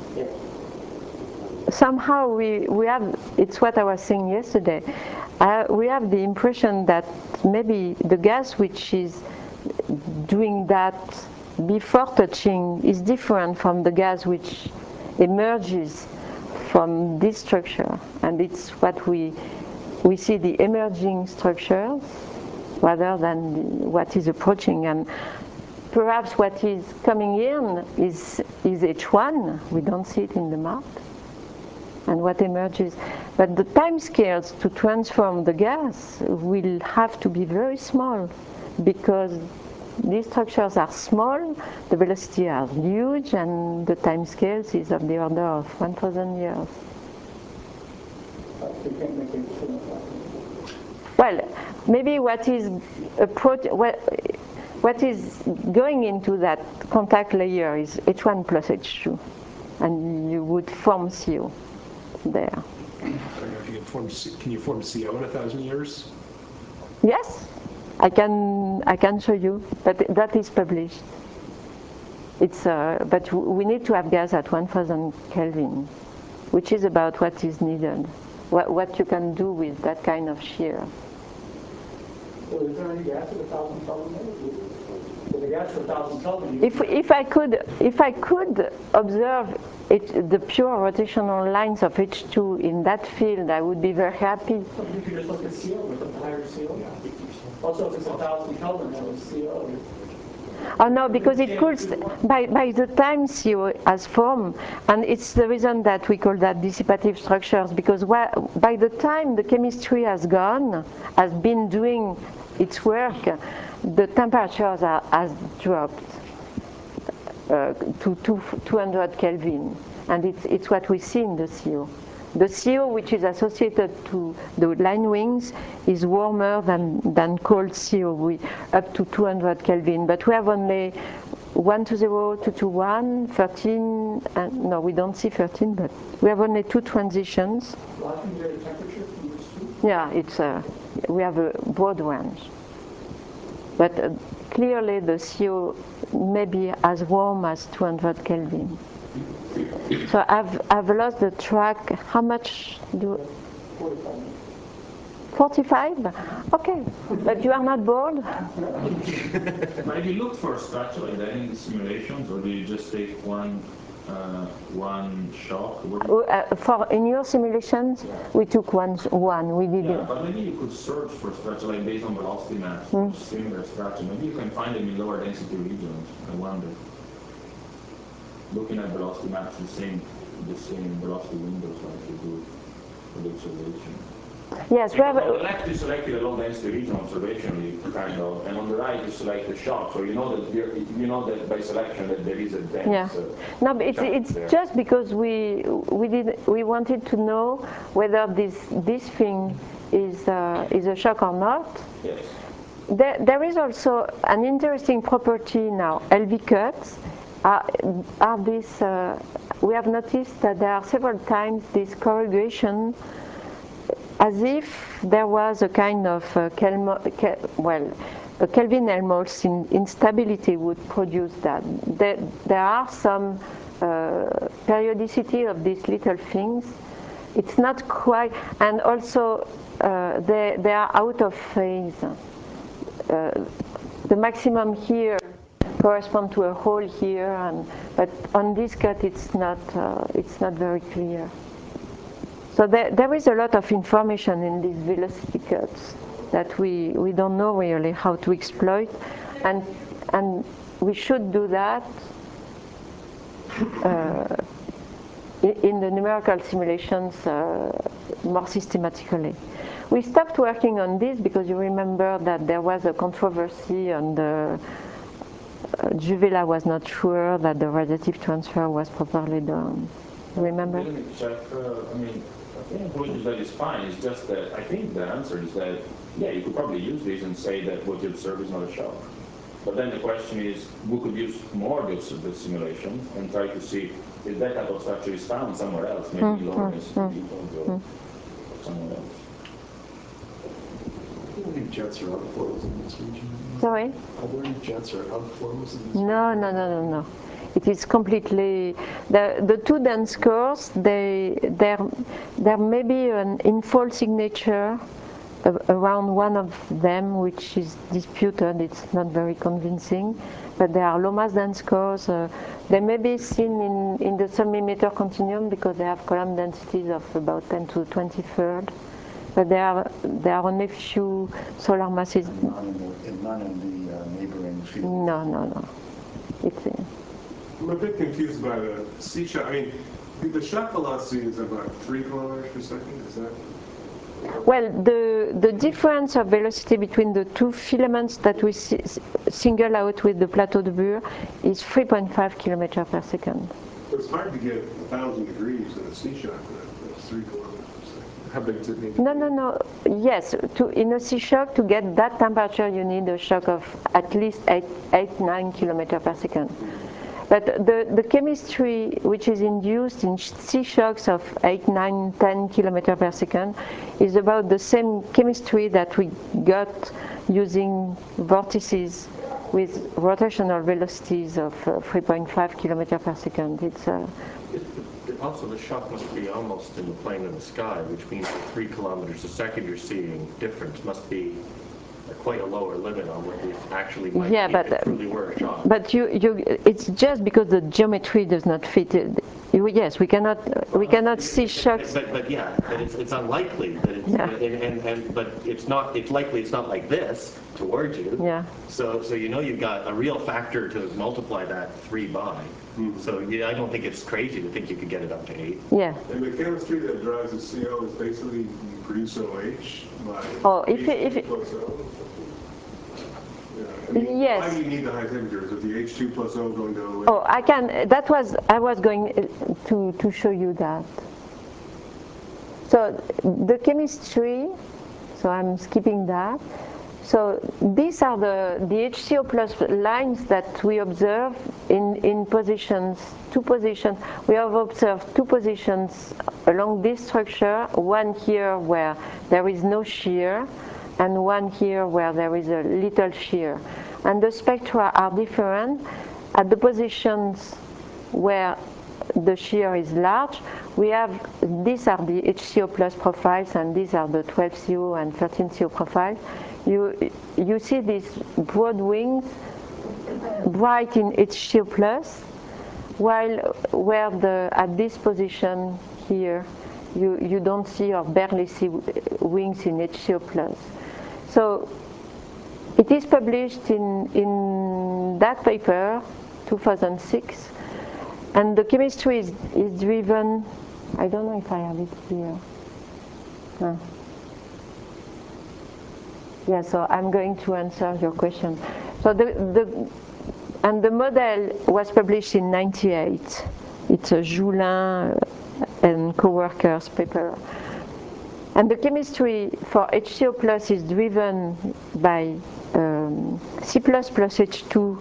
somehow we we have, it's what I was saying yesterday. Uh, we have the impression that maybe the gas which is doing that before touching is different from the gas which emerges from this structure, and it's what we we see, the emerging structures rather than the, what is approaching. And perhaps what is coming in is is H one. We don't see it in the map, and what emerges, but the time scales to transform the gas will have to be very small, because these structures are small, the velocity are huge, and the time scales is of the order of one thousand years. Well, maybe what is approach, what, what is going into that contact layer is H one plus H two, and you would form C O there. I don't know if you can form, C- can you form C O in a thousand years? Yes, I can. I can show you, but that is published. It's uh, but we need to have gas at one thousand Kelvin, which is about what is needed. What what you can do with that kind of shear. So is there any gas at a thousand Kelvin? With the gas at a thousand Kelvin, you If if I could if I could observe it, the pure rotational lines of H two in that field, I would be very happy. you could just look at C O with a higher C O. Also, if it's a thousand Kelvin, that was C O. Oh no, because it cools by, by the time C O has formed, and it's the reason that we call that dissipative structures, because wh by the time the chemistry has gone, has been doing its work, the temperatures are, has dropped uh, to two hundred Kelvin, and it's, it's what we see in the C O. The C O, which is associated to the line wings, is warmer than, than cold C O, we, up to two hundred Kelvin. But we have only one to zero, two to one, thirteen, and no, we don't see thirteen, but we have only two transitions. Well, I can get a temperature from this too. Yeah, it's a, we have a broad range. But uh, clearly the C O may be as warm as two hundred Kelvin. So I've, I've lost the track. How much do? forty-five? Okay, but you are not bored? But if you look for a structure like that in the simulations, or do you just take one uh, one shock? What do you- Uh, for in your simulations, we took one. One. We did. Yeah, it. but maybe you could search for structure like based on velocity maps, Mm. similar structure. Maybe you can find them in lower density regions. I wonder. Looking at velocity maps, the same, the same velocity windows like you do for the observation. Yes, we have. On the A, left, you selected a low density region observation, you kind of, and on the right, you select the shock. So you know that you're, you know that by selection that there is a dense. yeah. Uh, No, but it's shock it's there. just because we we did we wanted to know whether this this thing is uh, is a shock or not. Yes. There, there is also an interesting property now. L V cuts are, are this. Uh, we have noticed that there are several times this corrugation, as if there was a kind of uh, Kelmo, Kel, well, a Kelvin-Helmholtz in, instability would produce that. There, there are some uh, periodicity of these little things. It's not quite, and also uh, they, they are out of phase. Uh, the maximum here correspond to a hole here, and but on this cut it's not uh, it's not very clear. So there, there is a lot of information in these velocity cuts that we we don't know really how to exploit, and and we should do that uh, in the numerical simulations uh, more systematically. We stopped working on this because you remember that there was a controversy and uh, Juvela was not sure that the radiative transfer was properly done. Remember? Let me check. Uh, I mean, I think the point is that it's fine. It's just that I think the answer is that, yeah, you could probably use this and say that what you observe is not a shock. But then the question is, we could use more of the simulation and try to see if that type of structure is found somewhere else, maybe in lower density depots or somewhere else. Are there any jets or outflows in this region? Sorry? Are there any jets or outflows in this No, no, no, no, no. It is completely, the, the two dense cores, they, there, there may be an infall signature around one of them, which is disputed. It's not very convincing, but there are low mass dense cores. Uh, they may be seen in, in the submillimeter continuum because they have column densities of about ten to the twenty-third. But there are, there are only few solar masses. And none in the, and none in the uh, neighboring field? No, no, no. It's, uh, I'm a bit confused by the C shock. I mean, the shock velocity is about three kilometers per second. Is that? well, the, the difference of velocity between the two filaments that we si single out with the Plateau de Bure is three point five kilometers per second. But it's hard to get a thousand degrees in a C shock. That's three kilometers per second. How big does it need to No, be? no, no. Yes, to, in a C shock, to get that temperature, you need a shock of at least eight, eight nine kilometers per second. But the, the chemistry which is induced in C shocks of eight, nine, ten kilometers per second is about the same chemistry that we got using vortices with rotational velocities of uh, three point five kilometers per second. It's uh, Also, the shock must be almost in the plane of the sky, which means that three kilometers a second you're seeing difference must be quite a lower limit on what we actually might yeah, be but if it truly were a shock. but you you it's just because the geometry does not fit it. You, yes, we cannot we cannot see shocks. But, but yeah, but it's, it's unlikely that it's, Yeah. and, and, and but it's not. It's likely it's not like this towards you. Yeah. So so you know you've got a real factor to multiply that three by. Mm-hmm. So yeah, I don't think it's crazy to think you could get it up to eight. Yeah. And the chemistry that drives the C O is basically you produce OH by Oh, if it- H two if it- plus O. Yeah, I mean, Yes. why do you need the high temperatures if the H two plus O going down away? Oh, I can. That was I was going to to show you that. So the chemistry. So I'm skipping that. So these are the the H C O plus lines that we observe in in positions. Two positions. We have observed two positions along this structure. One here where there is no shear, and one here where there is a little shear. And the spectra are different. At the positions where the shear is large, we have, these are the H C O plus profiles, and these are the twelve C O and thirteen C O profiles. You, you see these broad wings bright in H C O plus, while where the, at this position here, you, you don't see or barely see wings in H C O plus. So it is published in, in that paper, two thousand six, and the chemistry is, is driven, I don't know if I have it here. Huh. Yeah, so I'm going to answer your question. So the, the and the model was published in ninety-eight. It's a Joulin and co-workers paper. And the chemistry for H C O plus is driven by um, C plus plus H two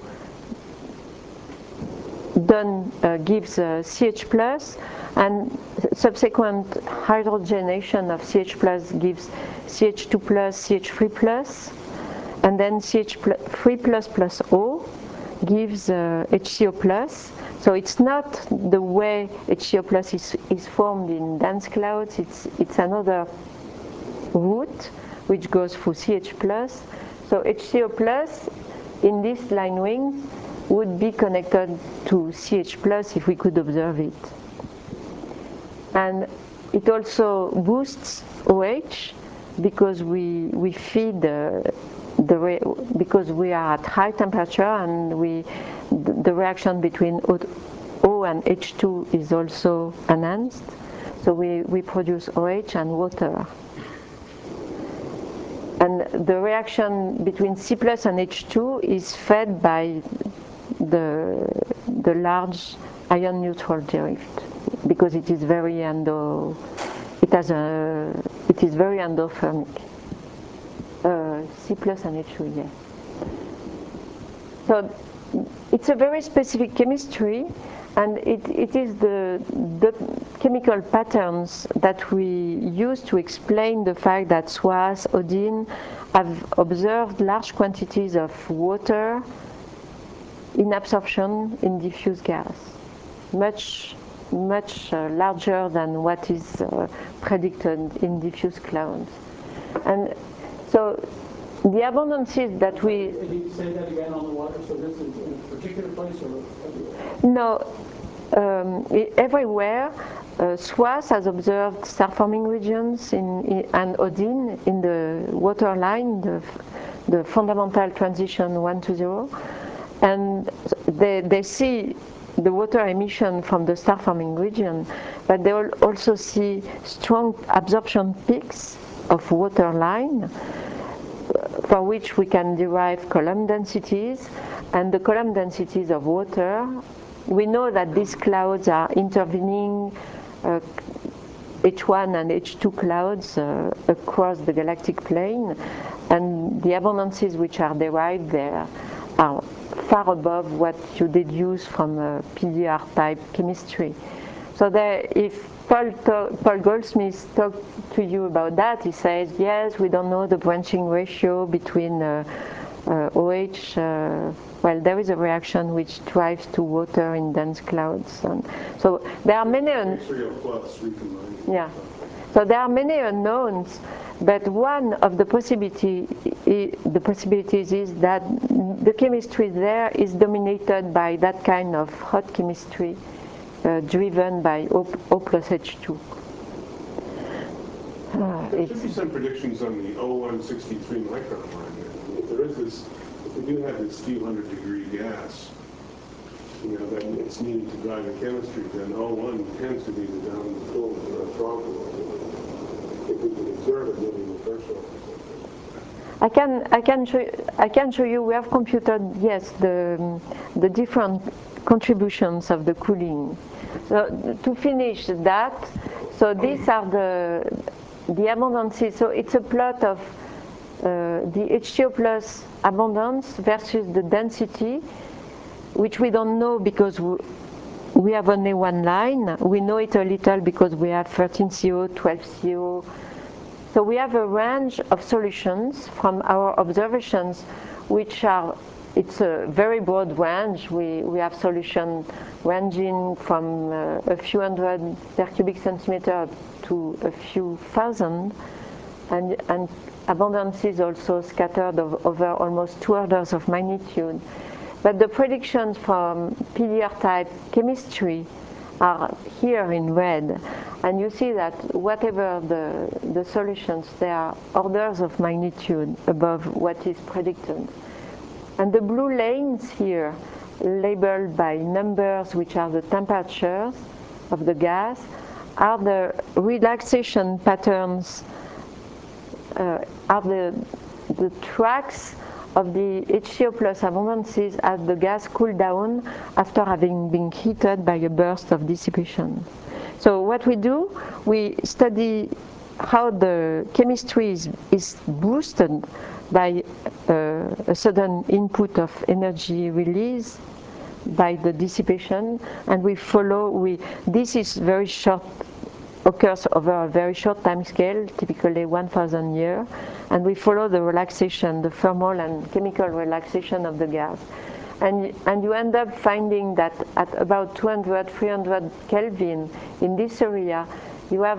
done uh, gives uh, C H plus, and subsequent hydrogenation of C H plus gives C H two plus, C H three plus, and then C H three plus plus O gives uh, H C O plus. So it's not the way H C O plus is, is formed in dense clouds, it's, it's another route which goes through C H plus. So H C O plus in this line wing would be connected to C H plus if we could observe it. And it also boosts OH because we, we feed uh, the re because we are at high temperature and we the reaction between O and H two is also enhanced. So we, we produce OH and water. And the reaction between C plus and H two is fed by the, the large ion neutral drift because it is very endo, it has a, it is very endothermic. Uh, C plus and H two, yes. So it's a very specific chemistry, and it, it is the, the chemical patterns that we use to explain the fact that S W A S, Odin have observed large quantities of water in absorption in diffuse gas, much, much uh, larger than what is uh, predicted in diffuse clouds. And so the abundances that we... Did you say that again on the water? So this is in a particular place or everywhere? No, um, I- everywhere. Uh, S W A S has observed star-forming regions in, in, and Odin in the water line, the, the fundamental transition one to zero. And they, they see the water emission from the star-forming region, but they will also see strong absorption peaks of water line, for which we can derive column densities, and the column densities of water. We know that these clouds are intervening uh, H one and H two clouds uh, across the galactic plane, and the abundances which are derived there are far above what you deduce from a P D R type chemistry. So there, if Paul, Paul Goldsmith talked to you about that, he says, yes, we don't know the branching ratio between uh, uh, OH, uh, well, there is a reaction which drives to water in dense clouds. And so there are many, un yeah. So there are many unknowns, but one of the possibility, the possibilities is that the chemistry there is dominated by that kind of hot chemistry uh, driven by O, O plus H two. Uh, There should be some predictions on the O one sixty-three micron line there. If there is this, if we do have this few hundred degree gas, you know, that it's needed to drive the chemistry, then O one tends to be the down the cool or a throttle. If we can observe it moving the threshold. I can I can show I can show you. We have computed, yes, the the different contributions of the cooling. So to finish that, so these are the the abundances. So it's a plot of uh, the H two O plus abundance versus the density, which we don't know because we, we have only one line. We know it a little because we have thirteen C O, twelve C O. So we have a range of solutions from our observations, which are, it's a very broad range. We, we have solutions ranging from uh, a few hundred per cubic centimeter to a few thousand, and, and abundances also scattered of, over almost two orders of magnitude. But the predictions from P D R type chemistry are here in red, and you see that whatever the, the solutions, they are orders of magnitude above what is predicted. And the blue lanes here, labeled by numbers which are the temperatures of the gas, are the relaxation patterns, uh, are the, the tracks of the H C O plus abundances as the gas cooled down after having been heated by a burst of dissipation. So what we do, we study how the chemistry is, is boosted by uh, a sudden input of energy release by the dissipation, and we follow, we, this is very short, occurs over a very short time scale, typically one thousand years, and we follow the relaxation, the thermal and chemical relaxation of the gas. And, and you end up finding that at about two hundred, three hundred Kelvin in this area, you have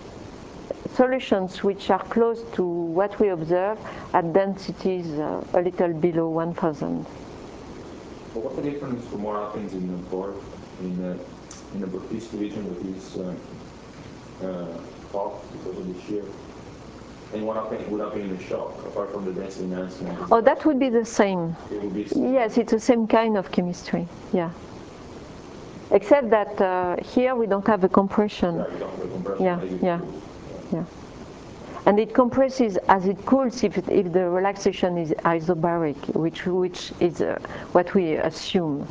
solutions which are close to what we observe at densities uh, a little below one thousand. But what's the difference from what happens in the board, in the, in the Burkowski region with these uh, uh, faults because of the shear? And what happened without being a shock, apart from the density enhancement? Oh, that would be the same. It would be Yes, it's the same kind of chemistry. Yeah. Except that uh, here we don't have a compression. Yeah, you don't have a compression. Yeah, as it yeah, cools. yeah. And it compresses as it cools if, it, if the relaxation is isobaric, which, which is uh, what we assume.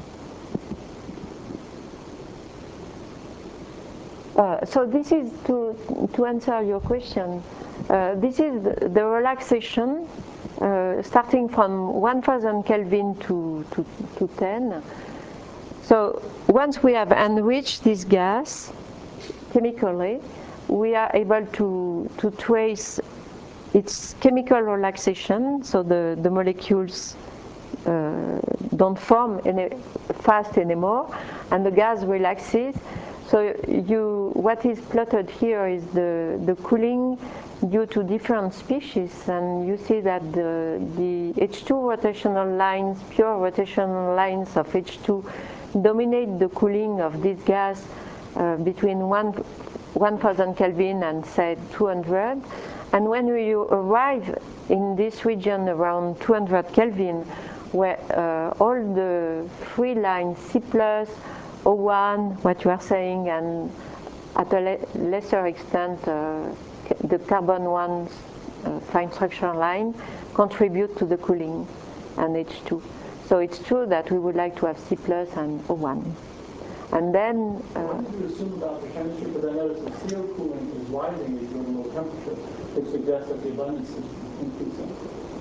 Uh, so this is to, to answer your question. Uh, this is the, the relaxation uh, starting from one thousand Kelvin to, to, to ten. So once we have enriched this gas chemically, we are able to, to trace its chemical relaxation, so the, the molecules uh, don't form any, fast anymore, and the gas relaxes. So you, what is plotted here is the, the cooling due to different species, and you see that the, the H two rotational lines, pure rotational lines of H two, dominate the cooling of this gas uh, between one, one thousand Kelvin and say two hundred. And when you arrive in this region around two hundred Kelvin, where uh, all the three lines C plus, O one, what you are saying, and at a le lesser extent uh, the carbon one uh, fine structure line contribute to the cooling and H two. So it's true that we would like to have C plus and O one. And then uh, what did you assume about the chemistry? Because I noticed that C O cooling is rising as you go to low temperature, which suggests that the abundance is increasing.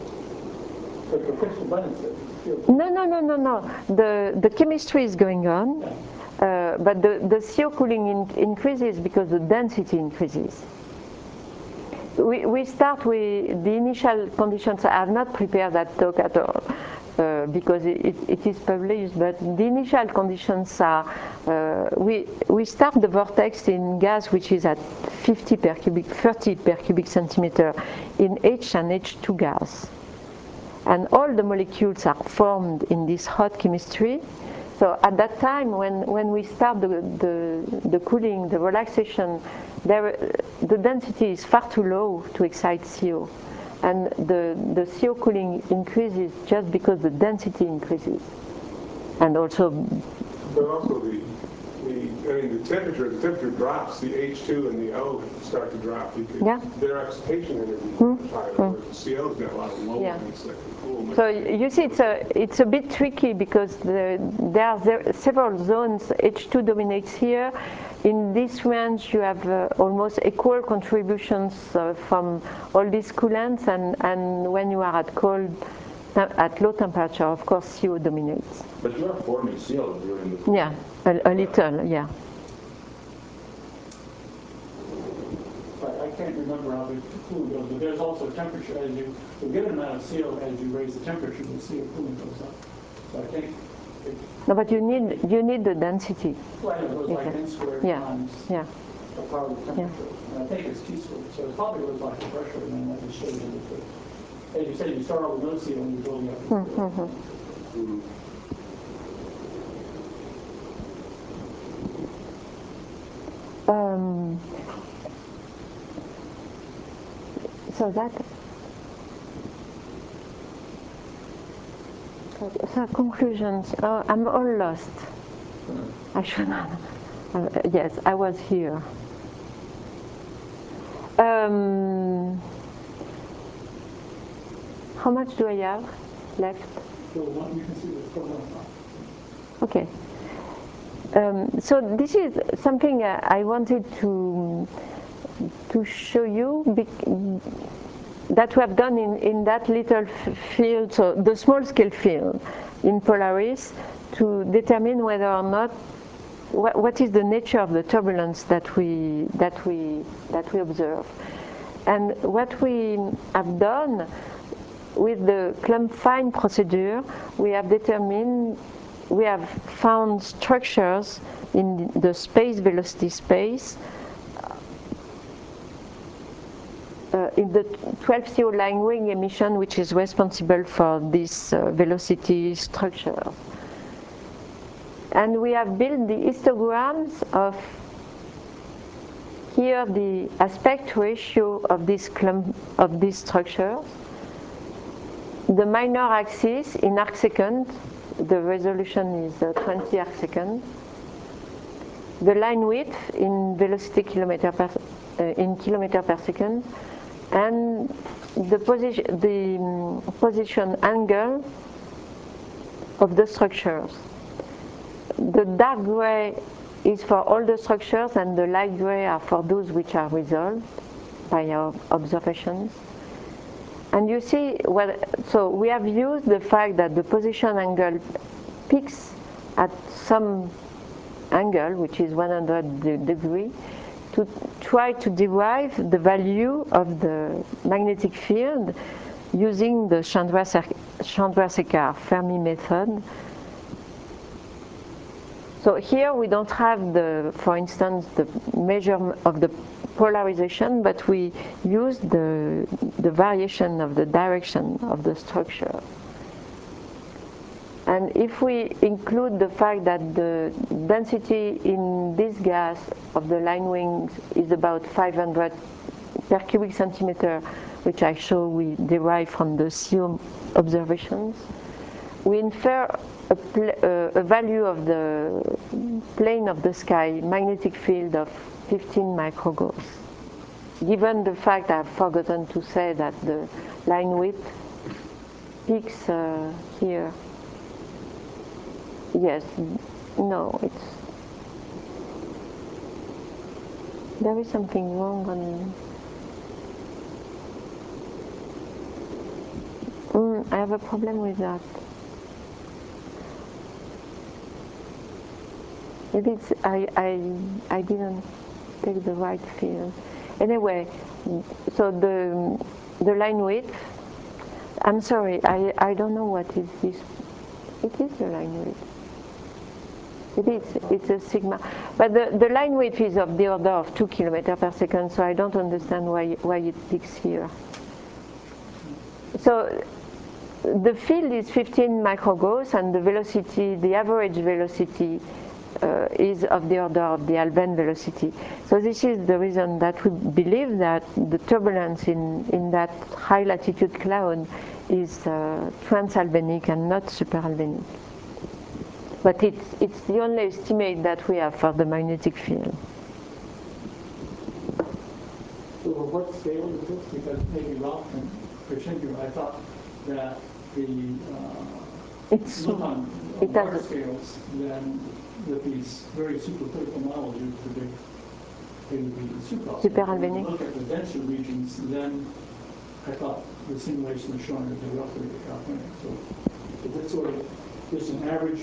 But the fixed abundance is C O cooling. no, no, no, no, no. The the chemistry is going on, uh, but the the C O cooling in, increases because the density increases. We we start with the initial conditions. I have not prepared that talk at all. Uh, because it, it, it is published, but the initial conditions are, uh, we, we start the vortex in gas which is at fifty per cubic, thirty per cubic centimeter in H and H two gas. And all the molecules are formed in this hot chemistry. So at that time, when, when we start the, the, the cooling, the relaxation, there, the density is far too low to excite C O. And the, the C O cooling increases just because the density increases. And also... But also the, the, I mean, the temperature, the temperature drops, the H two and the O start to drop because yeah. their excitation energy mm. is higher, mm. whereas the C O's got a lot of low yeah. lines that can cool. So you see, it's a, it's a bit tricky because the, there are there, several zones. H two dominates here. In this range, you have uh, almost equal contributions uh, from all these coolants, and, and when you are at cold, at low temperature, of course, C O dominates. But you are forming C O during the... Yeah, a, a little, yeah. I can't remember how the cooling goes, but there's also temperature as you, you get an amount of C O as you raise the temperature, the C O cooling goes up. So I think... It, no, but you need, you need the density. well, it goes like n squared yeah. times yeah. the power of the temperature. Yeah. And I think it's T squared, so it probably goes like the pressure, and then that just shows you the... As you said, you start out with no C O and you're building up. Mm-hmm. Mm. Um, so that so conclusions. Oh, I'm all lost. I should not. Uh, yes, I was here. Um, how much do I have left? So one, you can see the total. Okay. Um, so this is something I wanted to to show you that we have done in, in that little field, so the small scale field in Polaris, to determine whether or not what, what is the nature of the turbulence that we that we that we observe. And what we have done with the Klumpfine procedure, we have determined, we have found structures in the space velocity space uh, in the twelve C O line ring emission, which is responsible for this uh, velocity structure. And we have built the histograms of here the aspect ratio of this clump of these structures. The minor axis in arcsecond, the resolution is uh, twenty arcsecond. The line width in velocity kilometer per uh, in kilometer per second, and the position the um, position angle of the structures. The dark gray is for all the structures, and the light gray are for those which are resolved by our observations. And you see, well, so we have used the fact that the position angle peaks at some angle, which is one hundred degrees, to try to derive the value of the magnetic field using the Chandrasekhar Fermi method. So here we don't have the, for instance, the measure of the polarization, but we use the, the variation of the direction of the structure. And if we include the fact that the density in this gas of the line wings is about five hundred per cubic centimeter, which I show we derive from the C O observations, we infer a, uh, a value of the plane of the sky magnetic field of fifteen microgauss. Given the fact I've forgotten to say that the line width peaks uh, here. Yes, no, it's, there is something wrong on, mm, I have a problem with that. Maybe it's, I, I, I didn't take the right field. Anyway, so the, the line width, I'm sorry, I, I don't know what is this. It is the line width. It is, it's a sigma. But the, the line width is of the order of two kilometers per second, so I don't understand why, why it peaks here. So the field is fifteen microgauss, and the velocity, the average velocity, uh, is of the order of the Alban velocity. So this is the reason that we believe that the turbulence in, in that high latitude cloud is uh, transalbanic and not superalbanic. But it's, it's the only estimate that we have for the magnetic field. So what scale is this? Because maybe Ralph can continue. I thought that the uh, it's, on it larger has, scales, then with these very supercritical models, you predict they would be super. Superalbanic. When you look at the denser regions, then I thought the simulation was showing that they're roughly California. So is it sort of just an average?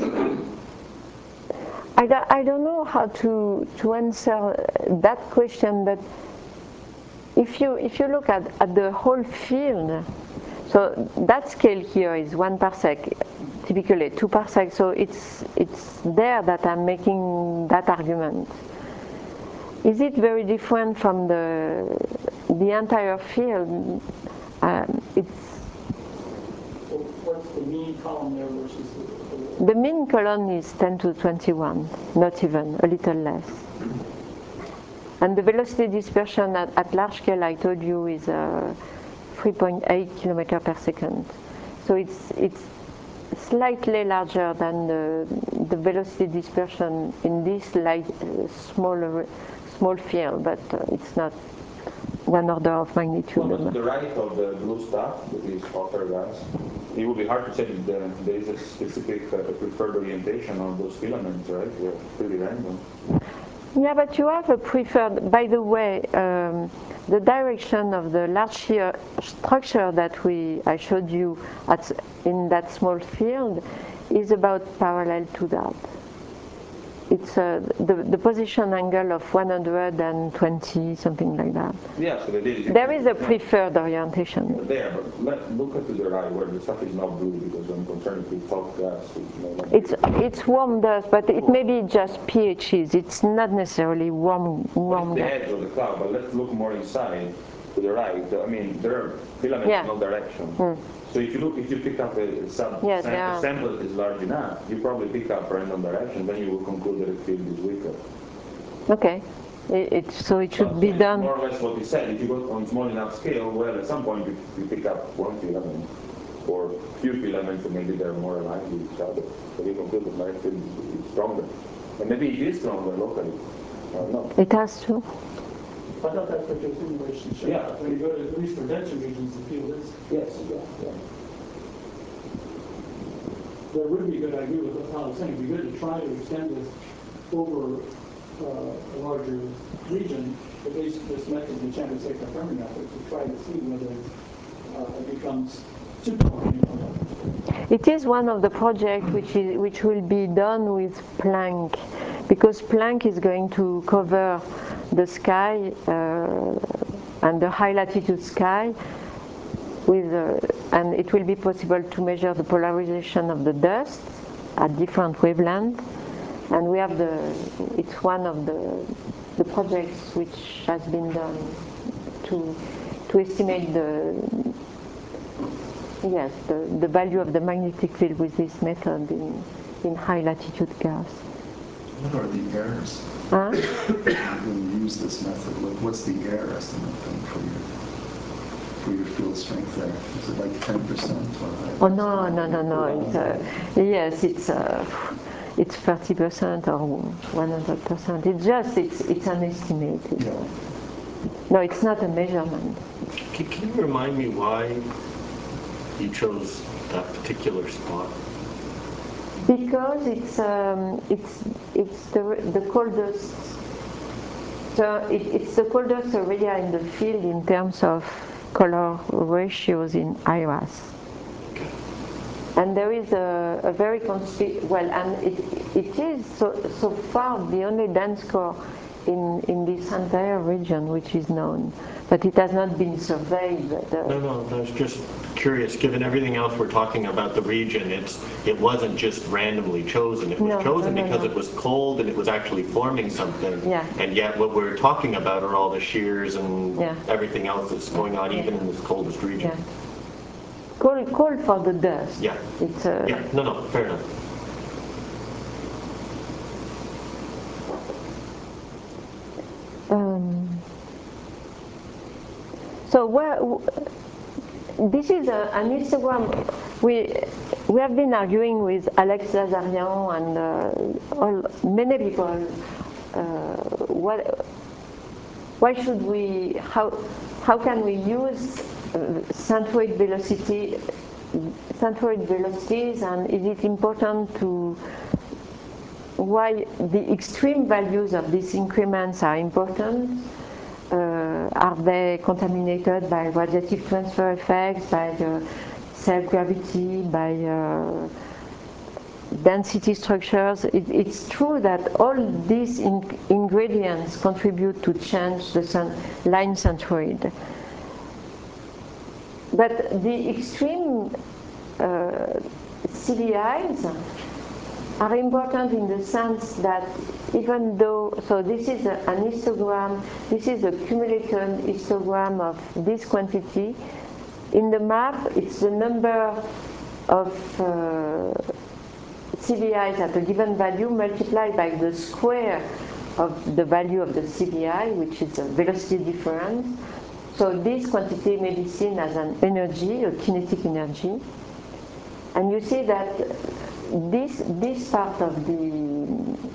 I don't, I don't know how to, to answer that question, but if you, if you look at, at the whole field, so that scale here is one parsec, typically two parsecs, so it's, it's there that I'm making that argument. Is it very different from the, the entire field? Um, it's, So what's the mean column there versus the, the mean column is ten to the twenty-one, not even, a little less. And the velocity dispersion at, at large scale, I told you, is uh, three point eight kilometers per second. So it's, it's slightly larger than the, the velocity dispersion in this light, uh, small, small field, but uh, it's not one order of magnitude. Well, to the right of the blue stuff, that is hopper gas, it would be hard to say that there, there is a specific uh, preferred orientation of those filaments, right? They're pretty random. Yeah, but you have a preferred, by the way, um, the direction of the large shear structure that we I showed you at, in that small field is about parallel to that. It's uh, the, the position angle of one hundred twenty, something like that. Yeah, so there is. There is a preferred orientation. There, but let, look at to the right where the stuff is not blue, because I'm concerned with hot gas. It may not It's it's warm dust, but it may be just P H Es. It's not necessarily warm warm the dust. edge of the cloud, but let's look more inside to the right. I mean, there are filaments Yeah. in all directions. Mm. So if you look, if you pick up a, sub, Yes, sam- yeah. a sample that is large enough, you probably pick up random direction, then you will conclude that the field is weaker. Okay. It, it, so it should But be it's done. more or less what you said. If you go on small enough scale, well, at some point you, you pick up one filament or few filaments, and maybe they're more aligned with each other. So you can feel the magnetic field is stronger. And maybe it is stronger locally. I don't know. It has to. I thought that's what your simulation showed. Yeah. When you go to, at least for denser regions, the field is. Yes, yeah, yeah. That would be good, I agree with what Tom was saying, it'd be good to try to extend this over uh, a larger region, at least this method, the Chandrasekhar Fermi method, to try to see whether uh, it becomes supernovae. It is one of the projects which is which will be done with Planck, because Planck is going to cover the sky uh, and the high latitude sky with, uh, and it will be possible to measure the polarization of the dust at different wavelengths. And we have the, it's one of the the projects which has been done to to estimate the yes the, the value of the magnetic field with this method in, in high latitude gas. What are the errors? Huh? When you use this method, what, what's the error estimate then for your for your field strength there? Is it like ten percent or? Oh no no no no! It's, uh, yes, it's uh, it's thirty percent or one hundred percent. It's just it's it's an estimate. It's, Yeah. uh, no, it's not a measurement. Can, can you remind me why you chose that particular spot? Because it's um, it's it's the the coldest. So it, it's the coldest area in the field in terms of color ratios in IRAS. And there is a, a very conspicuous, well, and it, it is so, so far the only dense core in, in this entire region which is known, but it has not been surveyed. The, No, no, I was just curious, given everything else we're talking about the region, it's, it wasn't just randomly chosen. It was No, chosen no, no, because no. it was cold and it was actually forming something. Yeah. And yet what we're talking about are all the shears and Yeah. everything else that's going on, Yeah. even in this coldest region. yeah. Cold, cold for the dust. Yeah. It's a, Yeah, no, no, fair enough. Um, so where this is a, an histogram. We we have been arguing with Alex Lazarian and uh, all, many people. Uh, what? Why should we? How how can we use uh, centroid velocity? Centroid velocities, and is it important to? Why the extreme values of these increments are important? Uh, are they contaminated by radiative transfer effects, by uh, self-gravity, by uh, density structures? It, it's true that all these in ingredients contribute to change the sun line centroid. But the extreme uh, C V Is are important in the sense that even though, so this is a, an histogram, this is a cumulative histogram of this quantity. In the map, it's the number of uh, C V Is at a given value multiplied by the square of the value of the C V I, which is a velocity difference. So this quantity may be seen as an energy, a kinetic energy. And you see that this this part of the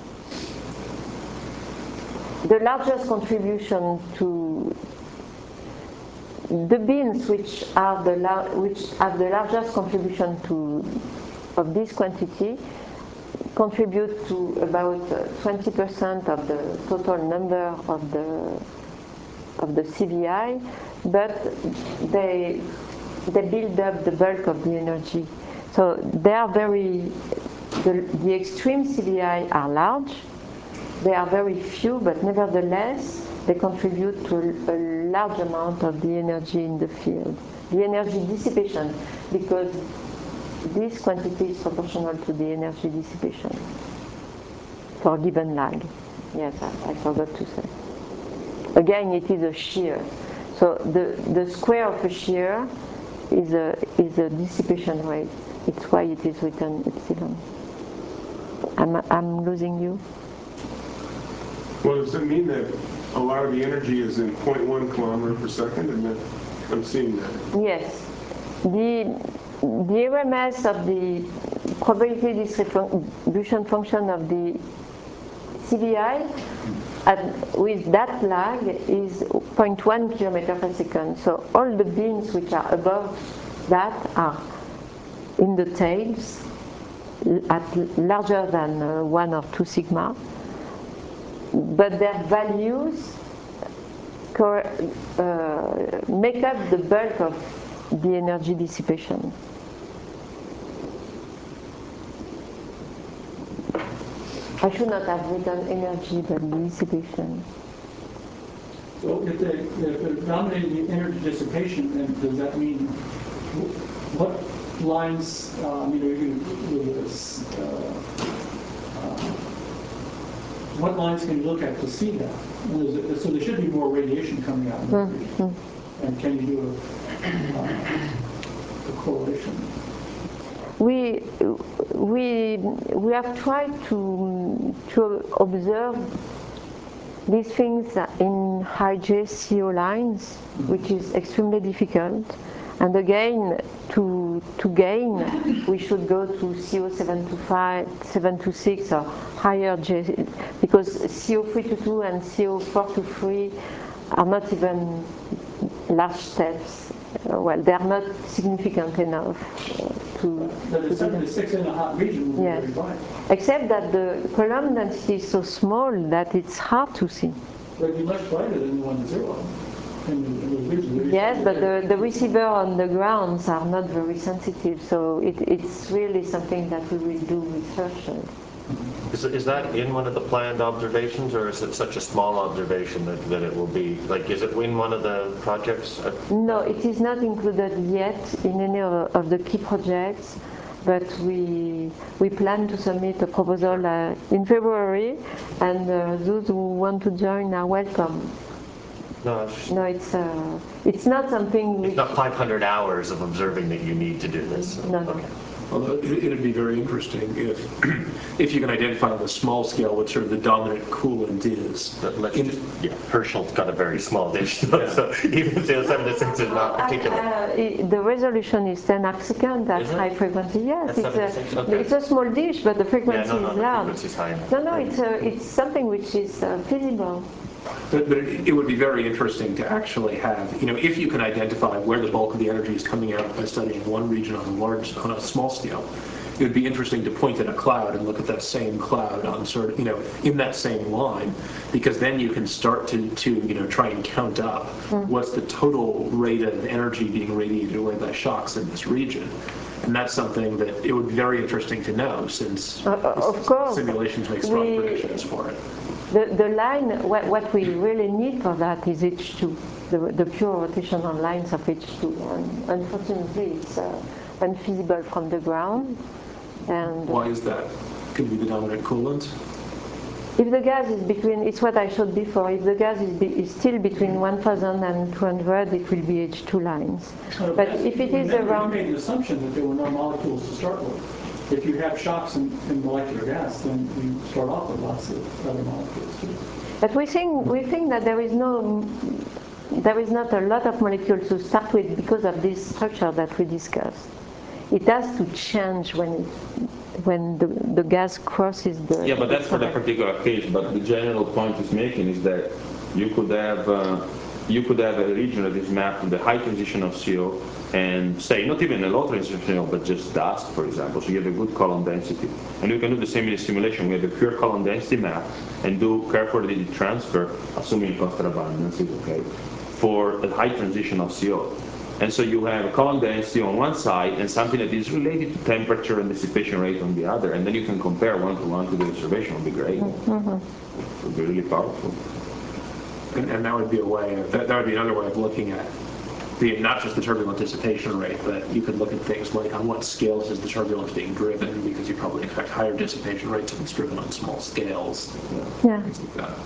the largest contribution to the beams which are the which have the largest contribution to of this quantity contribute to about twenty percent of the total number of the of the C V I, but they they build up the bulk of the energy. So they are very, the, the extreme C V I are large, they are very few, but nevertheless they contribute to a large amount of the energy in the field. The energy dissipation, because this quantity is proportional to the energy dissipation for a given lag. Yes, I, I forgot to say. Again, it is a shear. So the, the square of a shear is a, is a dissipation rate. It's why it is written epsilon. I'm, I'm losing you. Well, does it mean that a lot of the energy is in zero point one kilometer per second, and then I'm seeing that. Yes. The, the R M S of the probability distribution function of the C V I at, with that lag is zero point one kilometer per second. So all the beams which are above that are in the tails at larger than uh, one or two sigma, but their values uh, make up the bulk of the energy dissipation. I should not have written energy, but dissipation. So if they, if they're dominating the energy dissipation, then does that mean what lines, uh, you know, you can, uh, uh, what lines can you look at to see that? It, so there should be more radiation coming out in that region. Mm-hmm. And can you do a, uh, a correlation? We, we, we have tried to, to observe these things in high J C O lines, which is extremely difficult. And again, to, to gain, we should go to C O seven twenty-five, seven twenty-six or higher J, because C O three twenty-two and C O four twenty-three are not even large steps. Uh, well, they are not significant enough uh, to. But the seventy-six in a hot region will yes. be very bright. Except that the column density is so small that it's hard to see. But it'd be much brighter than the one zero. In the, in the region. Yes, but the, the receiver on the grounds are not very sensitive, so it, it's really something that we will do research on. Is, is that in one of the planned observations, or is it such a small observation that, that it will be, like, is it in one of the projects? No, it is not included yet in any of the key projects, but we, we plan to submit a proposal uh, in February, and uh, those who want to join are welcome. No, it's, no, it's uh, it's not something. It's not five hundred hours of observing that you need to do this. No, no. Okay. Although it would be very interesting if if you can identify on a small scale what sort of the dominant coolant is. But let's In, just, yeah, Herschel's got a very small dish, yeah. So even C O seven twenty-six is not particular. Uh, it, the resolution is ten arc second at high frequency. Yes, it's a, okay. it's a small dish, but the frequency yeah, no, no, is the large. frequency is high. No, no, it's a, it's something which is uh, feasible. But, but it, it would be very interesting to actually have, you know, if you can identify where the bulk of the energy is coming out by studying one region on a large, on a small scale, it would be interesting to point at a cloud and look at that same cloud on sort of, you know, in that same line, because then you can start to, to you know, try and count up mm. what's the total rate of energy being radiated away by shocks in this region. And that's something that it would be very interesting to know, since uh, of course, simulations make strong we, predictions for it. The, the line, what, what we really need for that is H two, the, the pure rotational lines of H two. And unfortunately, it's uh, unfeasible from the ground. And why is that? Could be the dominant coolant? If the gas is between, it's what I showed before, if the gas is, be, is still between one thousand and two hundred, it will be H two lines. So but if it is around... You made the assumption that there were no molecules to start with. If you have shocks in, in molecular gas, then you start off with lots of other molecules too. But we think, we think that there is no, there is not a lot of molecules to start with because of this structure that we discussed. It has to change when it, when the, the gas crosses the... Yeah, but that's for the particular case, but the general point he's making is that you could have uh, you could have a region that is mapped to the high transition of C O and say, not even a low transition of C O, but just dust, for example, so you have a good column density. And you can do the same in the simulation. We have a pure column density map and do carefully the transfer, assuming cluster abundance is okay, for a high transition of C O. And so you have a column density on one side and something that is related to temperature and dissipation rate on the other, and then you can compare one to one to the observation. It would be great. Mm-hmm. It would be really powerful. And, and that would be a way of, that, that would be another way of looking at the, not just the turbulent dissipation rate, but you could look at things like on what scales is the turbulence being driven, because you probably expect higher dissipation rates if it's driven on small scales. Yeah. Things like that.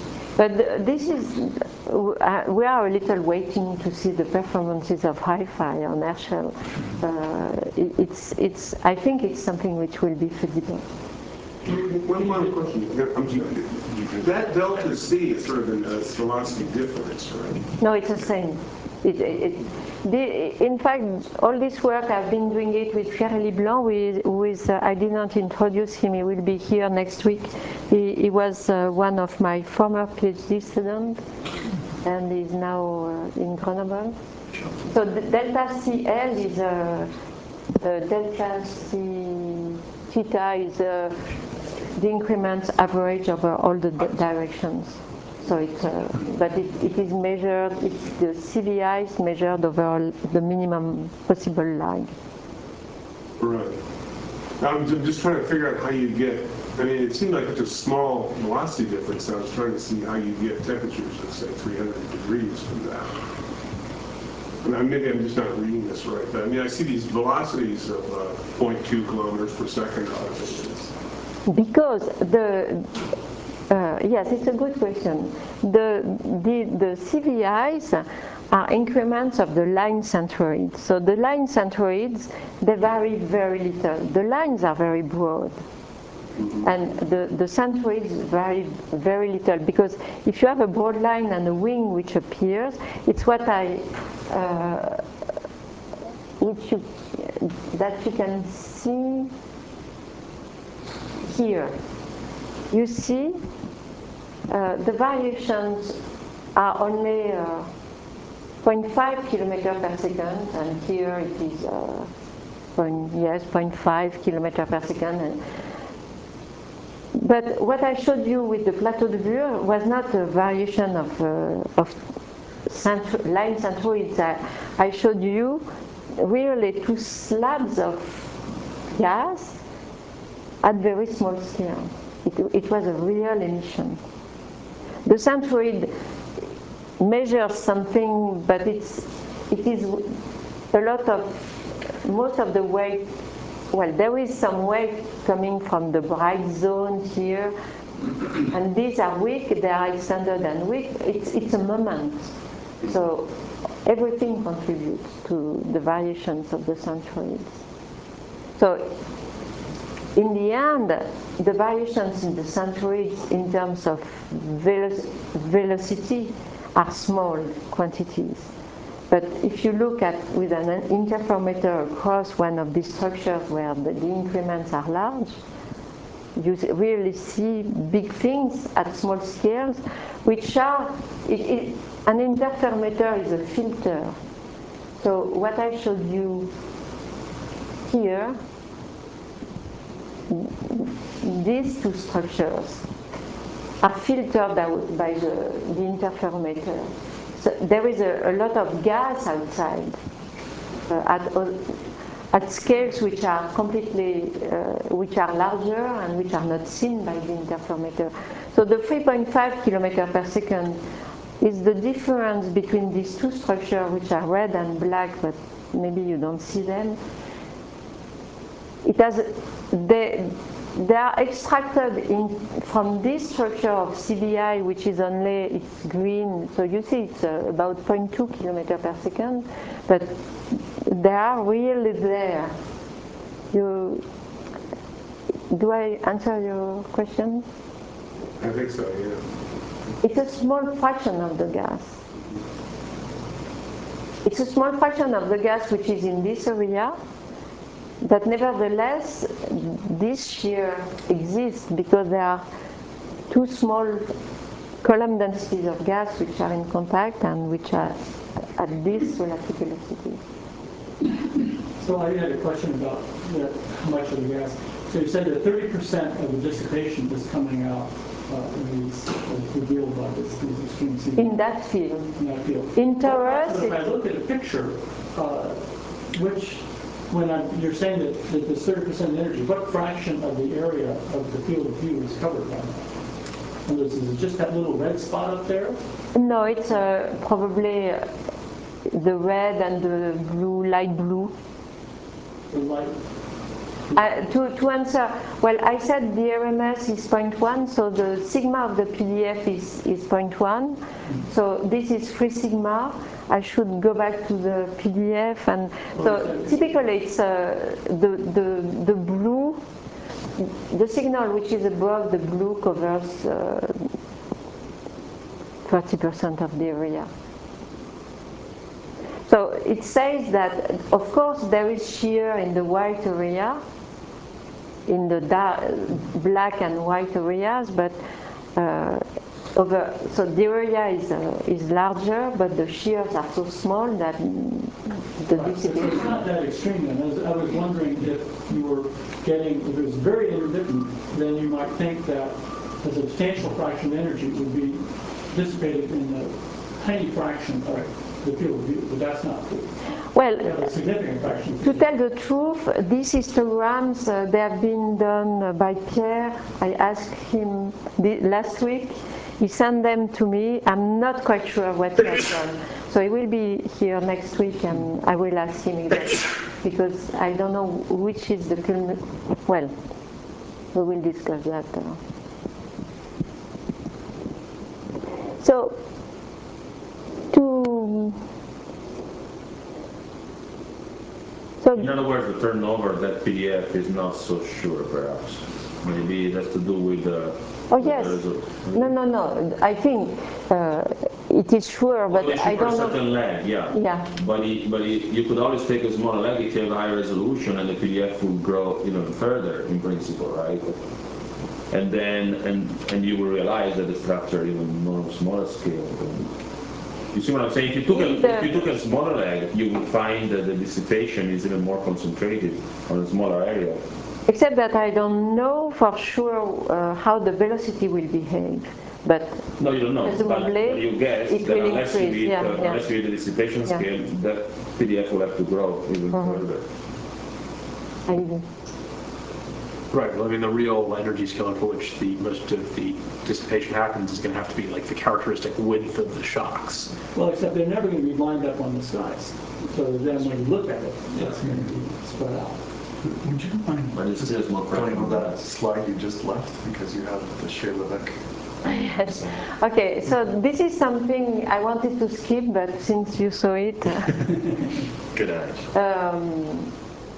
But this is, uh, we are a little waiting to see the performances of Hi-Fi on Herschel. Uh, it's, it's, I think it's something which will be feasible. One final question. That delta C is sort of a velocity difference, right? No, it's the same. It, it, the, in fact, all this work I've been doing it with Pierre Leblanc, with, with uh, I didn't introduce him, he will be here next week. He, he was uh, one of my former PhD students and is now uh, in Grenoble. So the delta C L is a, uh, delta C theta is a, the increment average over all the directions. So it's, uh, but it, it is measured, it's the C V I is measured over the minimum possible lag. Right. I'm just trying to figure out how you get, I mean, it seemed like it's a small velocity difference. I was trying to see how you get temperatures of, say, three hundred degrees from that. I mean, maybe I'm just not reading this right, but I mean, I see these velocities of uh, zero point two kilometers per second. Because the, uh, yes, it's a good question. The, the, the C V Is are increments of the line centroids. So the line centroids, they vary very little. The lines are very broad. And the, the centroids vary very little, because if you have a broad line and a wing which appears, it's what I, uh, which you, that you can see here. You see uh, the variations are only uh, zero point five kilometers per second, and here it is uh, point, yes, zero point five kilometers per second. And, but what I showed you with the plateau de Bure was not a variation of, uh, of centro line centroids. I, I showed you really two slabs of gas at very small scale. It, it was a real emission. The centroid measures something, but it's, it is a lot of, most of the weight. Well, there is some weight coming from the bright zone here, and these are weak, they are extended and weak. It's, it's a moment. So everything contributes to the variations of the centroids. So in the end, the variations in the centroids in terms of velo velocity are small quantities. But if you look at with an interferometer across one of these structures where the, the increments are large, you really see big things at small scales, which are, it, it, an interferometer is a filter. So what I showed you here, these two structures are filtered out by the, the interferometer. So there is a, a lot of gas outside uh, at, uh, at scales which are completely, uh, which are larger and which are not seen by the interferometer. So the three point five kilometers per second is the difference between these two structures, which are red and black, but maybe you don't see them. It has, they, they are extracted in, from this structure of C V I, which is only, it's green, so you see it's uh, about zero point two kilometers per second, but they are really there. You, do I answer your question? I think so, yeah. It's a small fraction of the gas. It's a small fraction of the gas which is in this area, but nevertheless, this shear exists because there are two small column densities of gas which are in contact and which are at this relative velocity. So I had a question about the, how much of the gas. So you said that thirty percent of the dissipation is coming out uh, in these, uh, revealed by this, these extreme C V. In that field. In that field. In torus, But if I look at a picture, uh, which, when I'm, you're saying that, that there's thirty percent energy, what fraction of the area of the field of view is covered by that? And is it just that little red spot up there? No, it's uh, probably uh, the red and the blue, light blue. The light? Uh, to, to answer, well, I said the R M S is zero point one, so the sigma of the P D F is, is zero point one. So this is three sigma. I should go back to the P D F. And so typically it's uh, the, the, the blue the signal which is above the blue covers thirty percent of the area. So it says that, of course, there is shear in the white area, in the dark, black and white areas, but uh, over, so the area is, uh, is larger, but the shears are so small that the Right, so dissipation... it's not that extreme then. As I was wondering if you were getting, if it was very intermittent, then you might think that a substantial fraction of energy would be dissipated in a tiny fraction of the field of view, but that's not true. Well, You have a significant fraction. to tell the truth, these histograms, uh, they have been done by Pierre. I asked him the, last week. He sent them to me. I'm not quite sure what he has done. So he will be here next week and I will ask him again. Because I don't know which is the... Well, we will discuss that. Uh. So, to... So, In other words, the turnover of that P D F is not so sure, perhaps. Maybe it has to do with the... Oh yes. No, no, no. I think uh, it is sure, but well, I don't for a know. certain lag, yeah. Yeah. But it, but it, you could always take a smaller lag if you have a high resolution, and the P D F will grow even further, in principle, right? And then and and you will realize that the structure even more smaller scale. You see what I'm saying? If you took a, if you took a smaller lag, you would find that the dissipation is even more concentrated on a smaller area. Except that I don't know for sure uh, how the velocity will behave. But no, you don't know. But, but you guess it that will unless increase. you read, Yeah, uh, yeah. unless you read the dissipation Yeah. scale, that P D F will have to grow even Mm-hmm. further. I, Right, well, I mean, the real energy scale for which the most of the dissipation happens is going to have to be like the characteristic width of the shocks. Well, except they're never going to be lined up on the skies. So then when you look at it, it's going to be spread out. Would you mind But it's just more going on practical. that slide you just left because you have the Schelebeck? yes. Okay, so this is something I wanted to skip, but since you saw it... Uh, Good eye. um,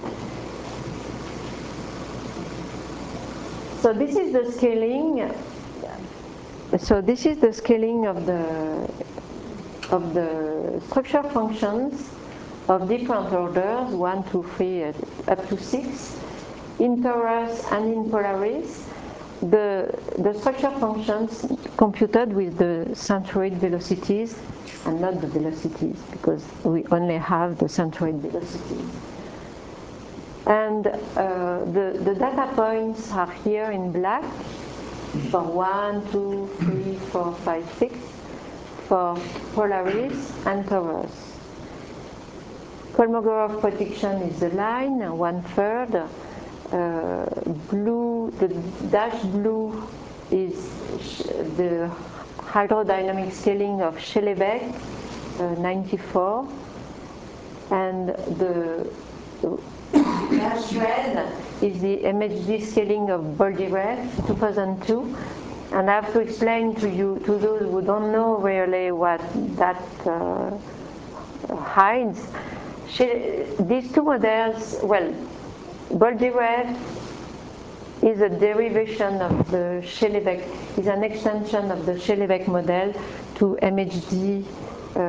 So this is the scaling. So this is the scaling of the of the structure functions of different orders, one, two, three, uh, up to six, in torus and in Polaris. The the structure functions computed with the centroid velocities and not the velocities, because we only have the centroid velocities. And uh, the, the data points are here in black for one, two, three, four, five, six, for Polaris and torus. Kolmogorov prediction is the line, one third. Uh, blue, the dash blue is the hydrodynamic scaling of Schelebeck, uh, ninety-four. And the dash red is the M H D scaling of Boldyrev, two thousand two. And I have to explain to you, to those who don't know really what that uh, hides. She, these two models, well, Boldyrev is a derivation of the Schelebeck, is an extension of the Schelebeck model to M H D uh,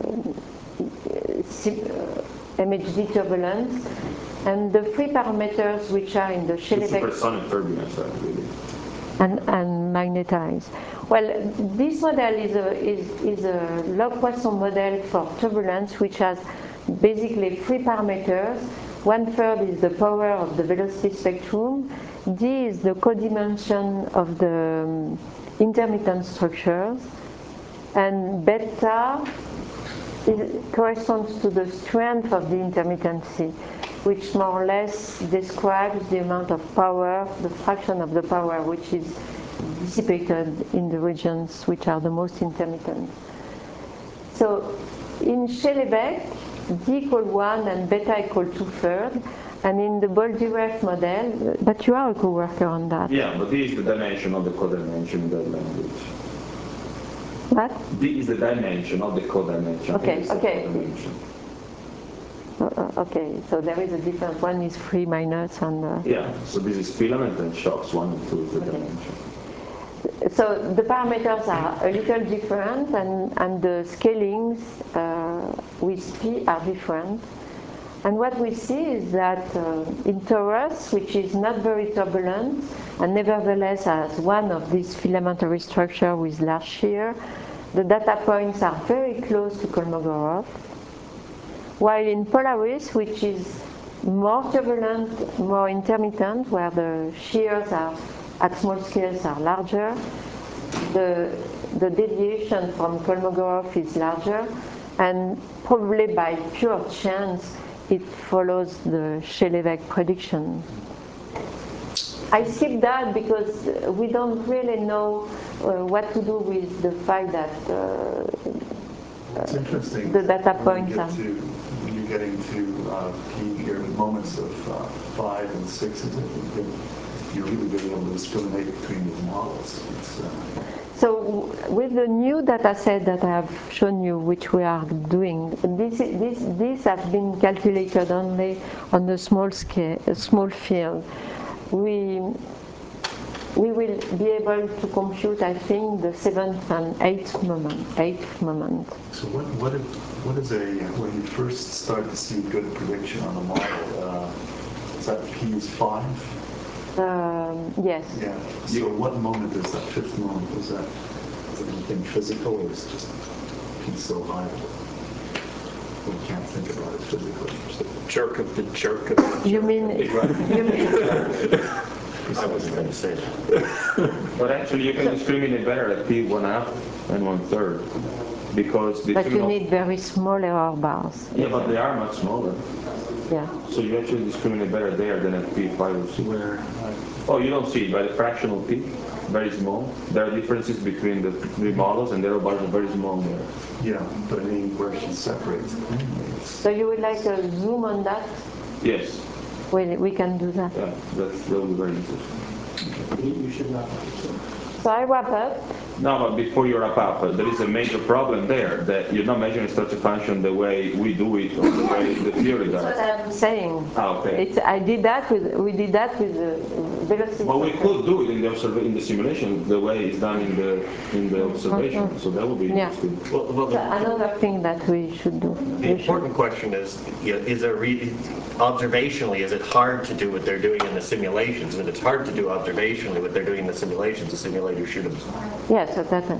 M H D turbulence, and the three parameters which are in the Schelebeck... Supersonic turbulence, really. And, and magnetize. Well, this model is a, is, is a Log-Poisson model for turbulence, which has basically three parameters. One third is the power of the velocity spectrum. D is the codimension of the um, intermittent structures. And beta It corresponds to the strength of the intermittency, which more or less describes the amount of power, the fraction of the power which is dissipated in the regions which are the most intermittent. So in Schelebeck, D equal one and beta equal two thirds, and in the Boldyrev model, but you are a co-worker on that. Yeah, but this is the dimension of the codimension in that language. What? D is the dimension of the codimension. Okay, okay. Uh, okay, so there is a difference. One is three minus and... Uh, Yeah, so this is filament and shocks, one and two is the okay. dimension. So the parameters are a little different, and, and the scalings uh, with P are different. And what we see is that uh, in torus, which is not very turbulent, and nevertheless has one of these filamentary structure with large shear, the data points are very close to Kolmogorov. While in Polaris, which is more turbulent, more intermittent, where the shears are at small scales are larger, the, the deviation from Kolmogorov is larger, and probably by pure chance, it follows the Shay-Levesque prediction. I skip that because we don't really know uh, what to do with the fact that uh, It's interesting. the data when points you are... get to, when you're getting to uh, P here, moments of uh, five and six, is it? You're really being able to discriminate between these models. It's, uh, So with the new data set that I have shown you, which we are doing, this, this, these have been calculated only on a small scale, a small field. We, we will be able to compute, I think, the seventh and eighth moment. Eighth moment. So what, what, if, what is a, when you first start to see good prediction on the model, uh, is that P is five? Um, yes. Yeah. So what moment is that fifth moment? Is that is it anything physical, or is it just P so high that we can't think about it physically? Jerk of the jerk of the You mean? You mean? I wasn't going to say that. But actually, you can discriminate better at P one half and one third, because the But you need very small error bars. Yeah, but they are much smaller. Yeah. So you actually discriminate better there than at P five or six. Where? Oh, you don't see it by the fractional P, very small. There are differences between the three models, and the error bars are very small there. Yeah, but I mean where she separates the inmates. So you would like a zoom on that? Yes. We, we can do that. Yeah, that's, that will be very interesting. You you should not. So I wrap up. No, but before you wrap up, uh, there is a major problem there, that you're not measuring such a function the way we do it, or the way the theory That's what does. I'm saying. Ah, okay. It's, I did that with, we did that with the velocity. But we could do it in the observa in the simulation the way it's done in the in the observation, so that would be Yeah. interesting. Well, well, So the, another thing that we should do. the important question is, you know, is there re observationally, is it hard to do what they're doing in the simulations? And if it's hard to do observationally what they're doing in the simulations, the simulator should have. Yes, certainly.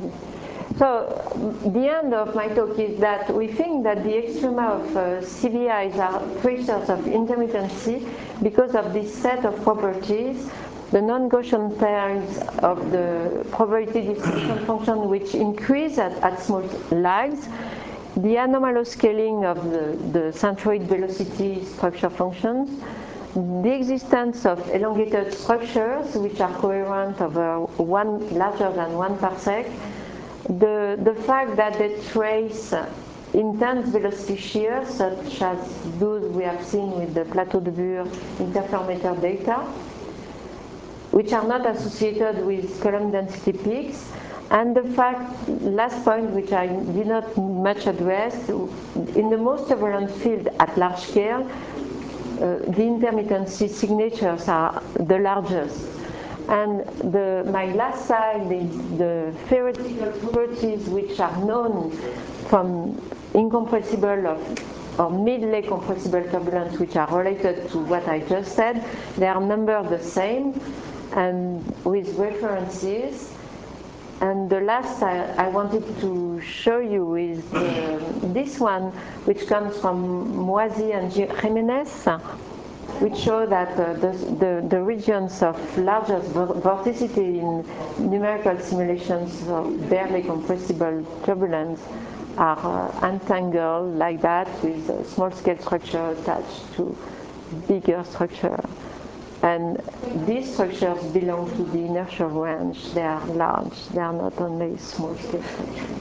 So the end of my talk is that we think that the extrema of uh, C V Is are pressures of intermittency because of this set of properties, the non-Gaussian pairs of the probability distribution function which increase at, at small lags, the anomalous scaling of the, the centroid velocity structure functions, the existence of elongated structures which are coherent over one larger than one parsec, the, the fact that they trace intense velocity shears such as those we have seen with the Plateau de Bure interferometer data, which are not associated with column density peaks, and the fact, last point which I did not much address, in the most turbulent field at large scale, Uh, the intermittency signatures are the largest. And the, my last slide is the theoretical properties which are known from incompressible of, or mid-lay compressible turbulence, which are related to what I just said. They are numbered the same and with references. And the last I, I wanted to show you is the, this one, which comes from Moisy and Jimenez, which show that uh, the, the, the regions of largest vorticity in numerical simulations of barely compressible turbulence are uh, entangled like that with a small-scale structure attached to bigger structure. And these structures belong to the inertial range. They are large. They are not only small-scale structures.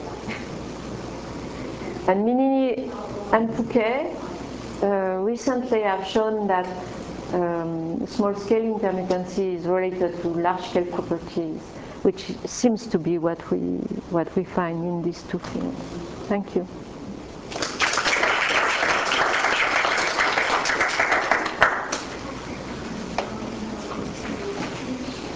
And Minini and Fouquet uh, recently have shown that um, small-scale intermittency is related to large-scale properties, which seems to be what we what we find in these two fields. Thank you.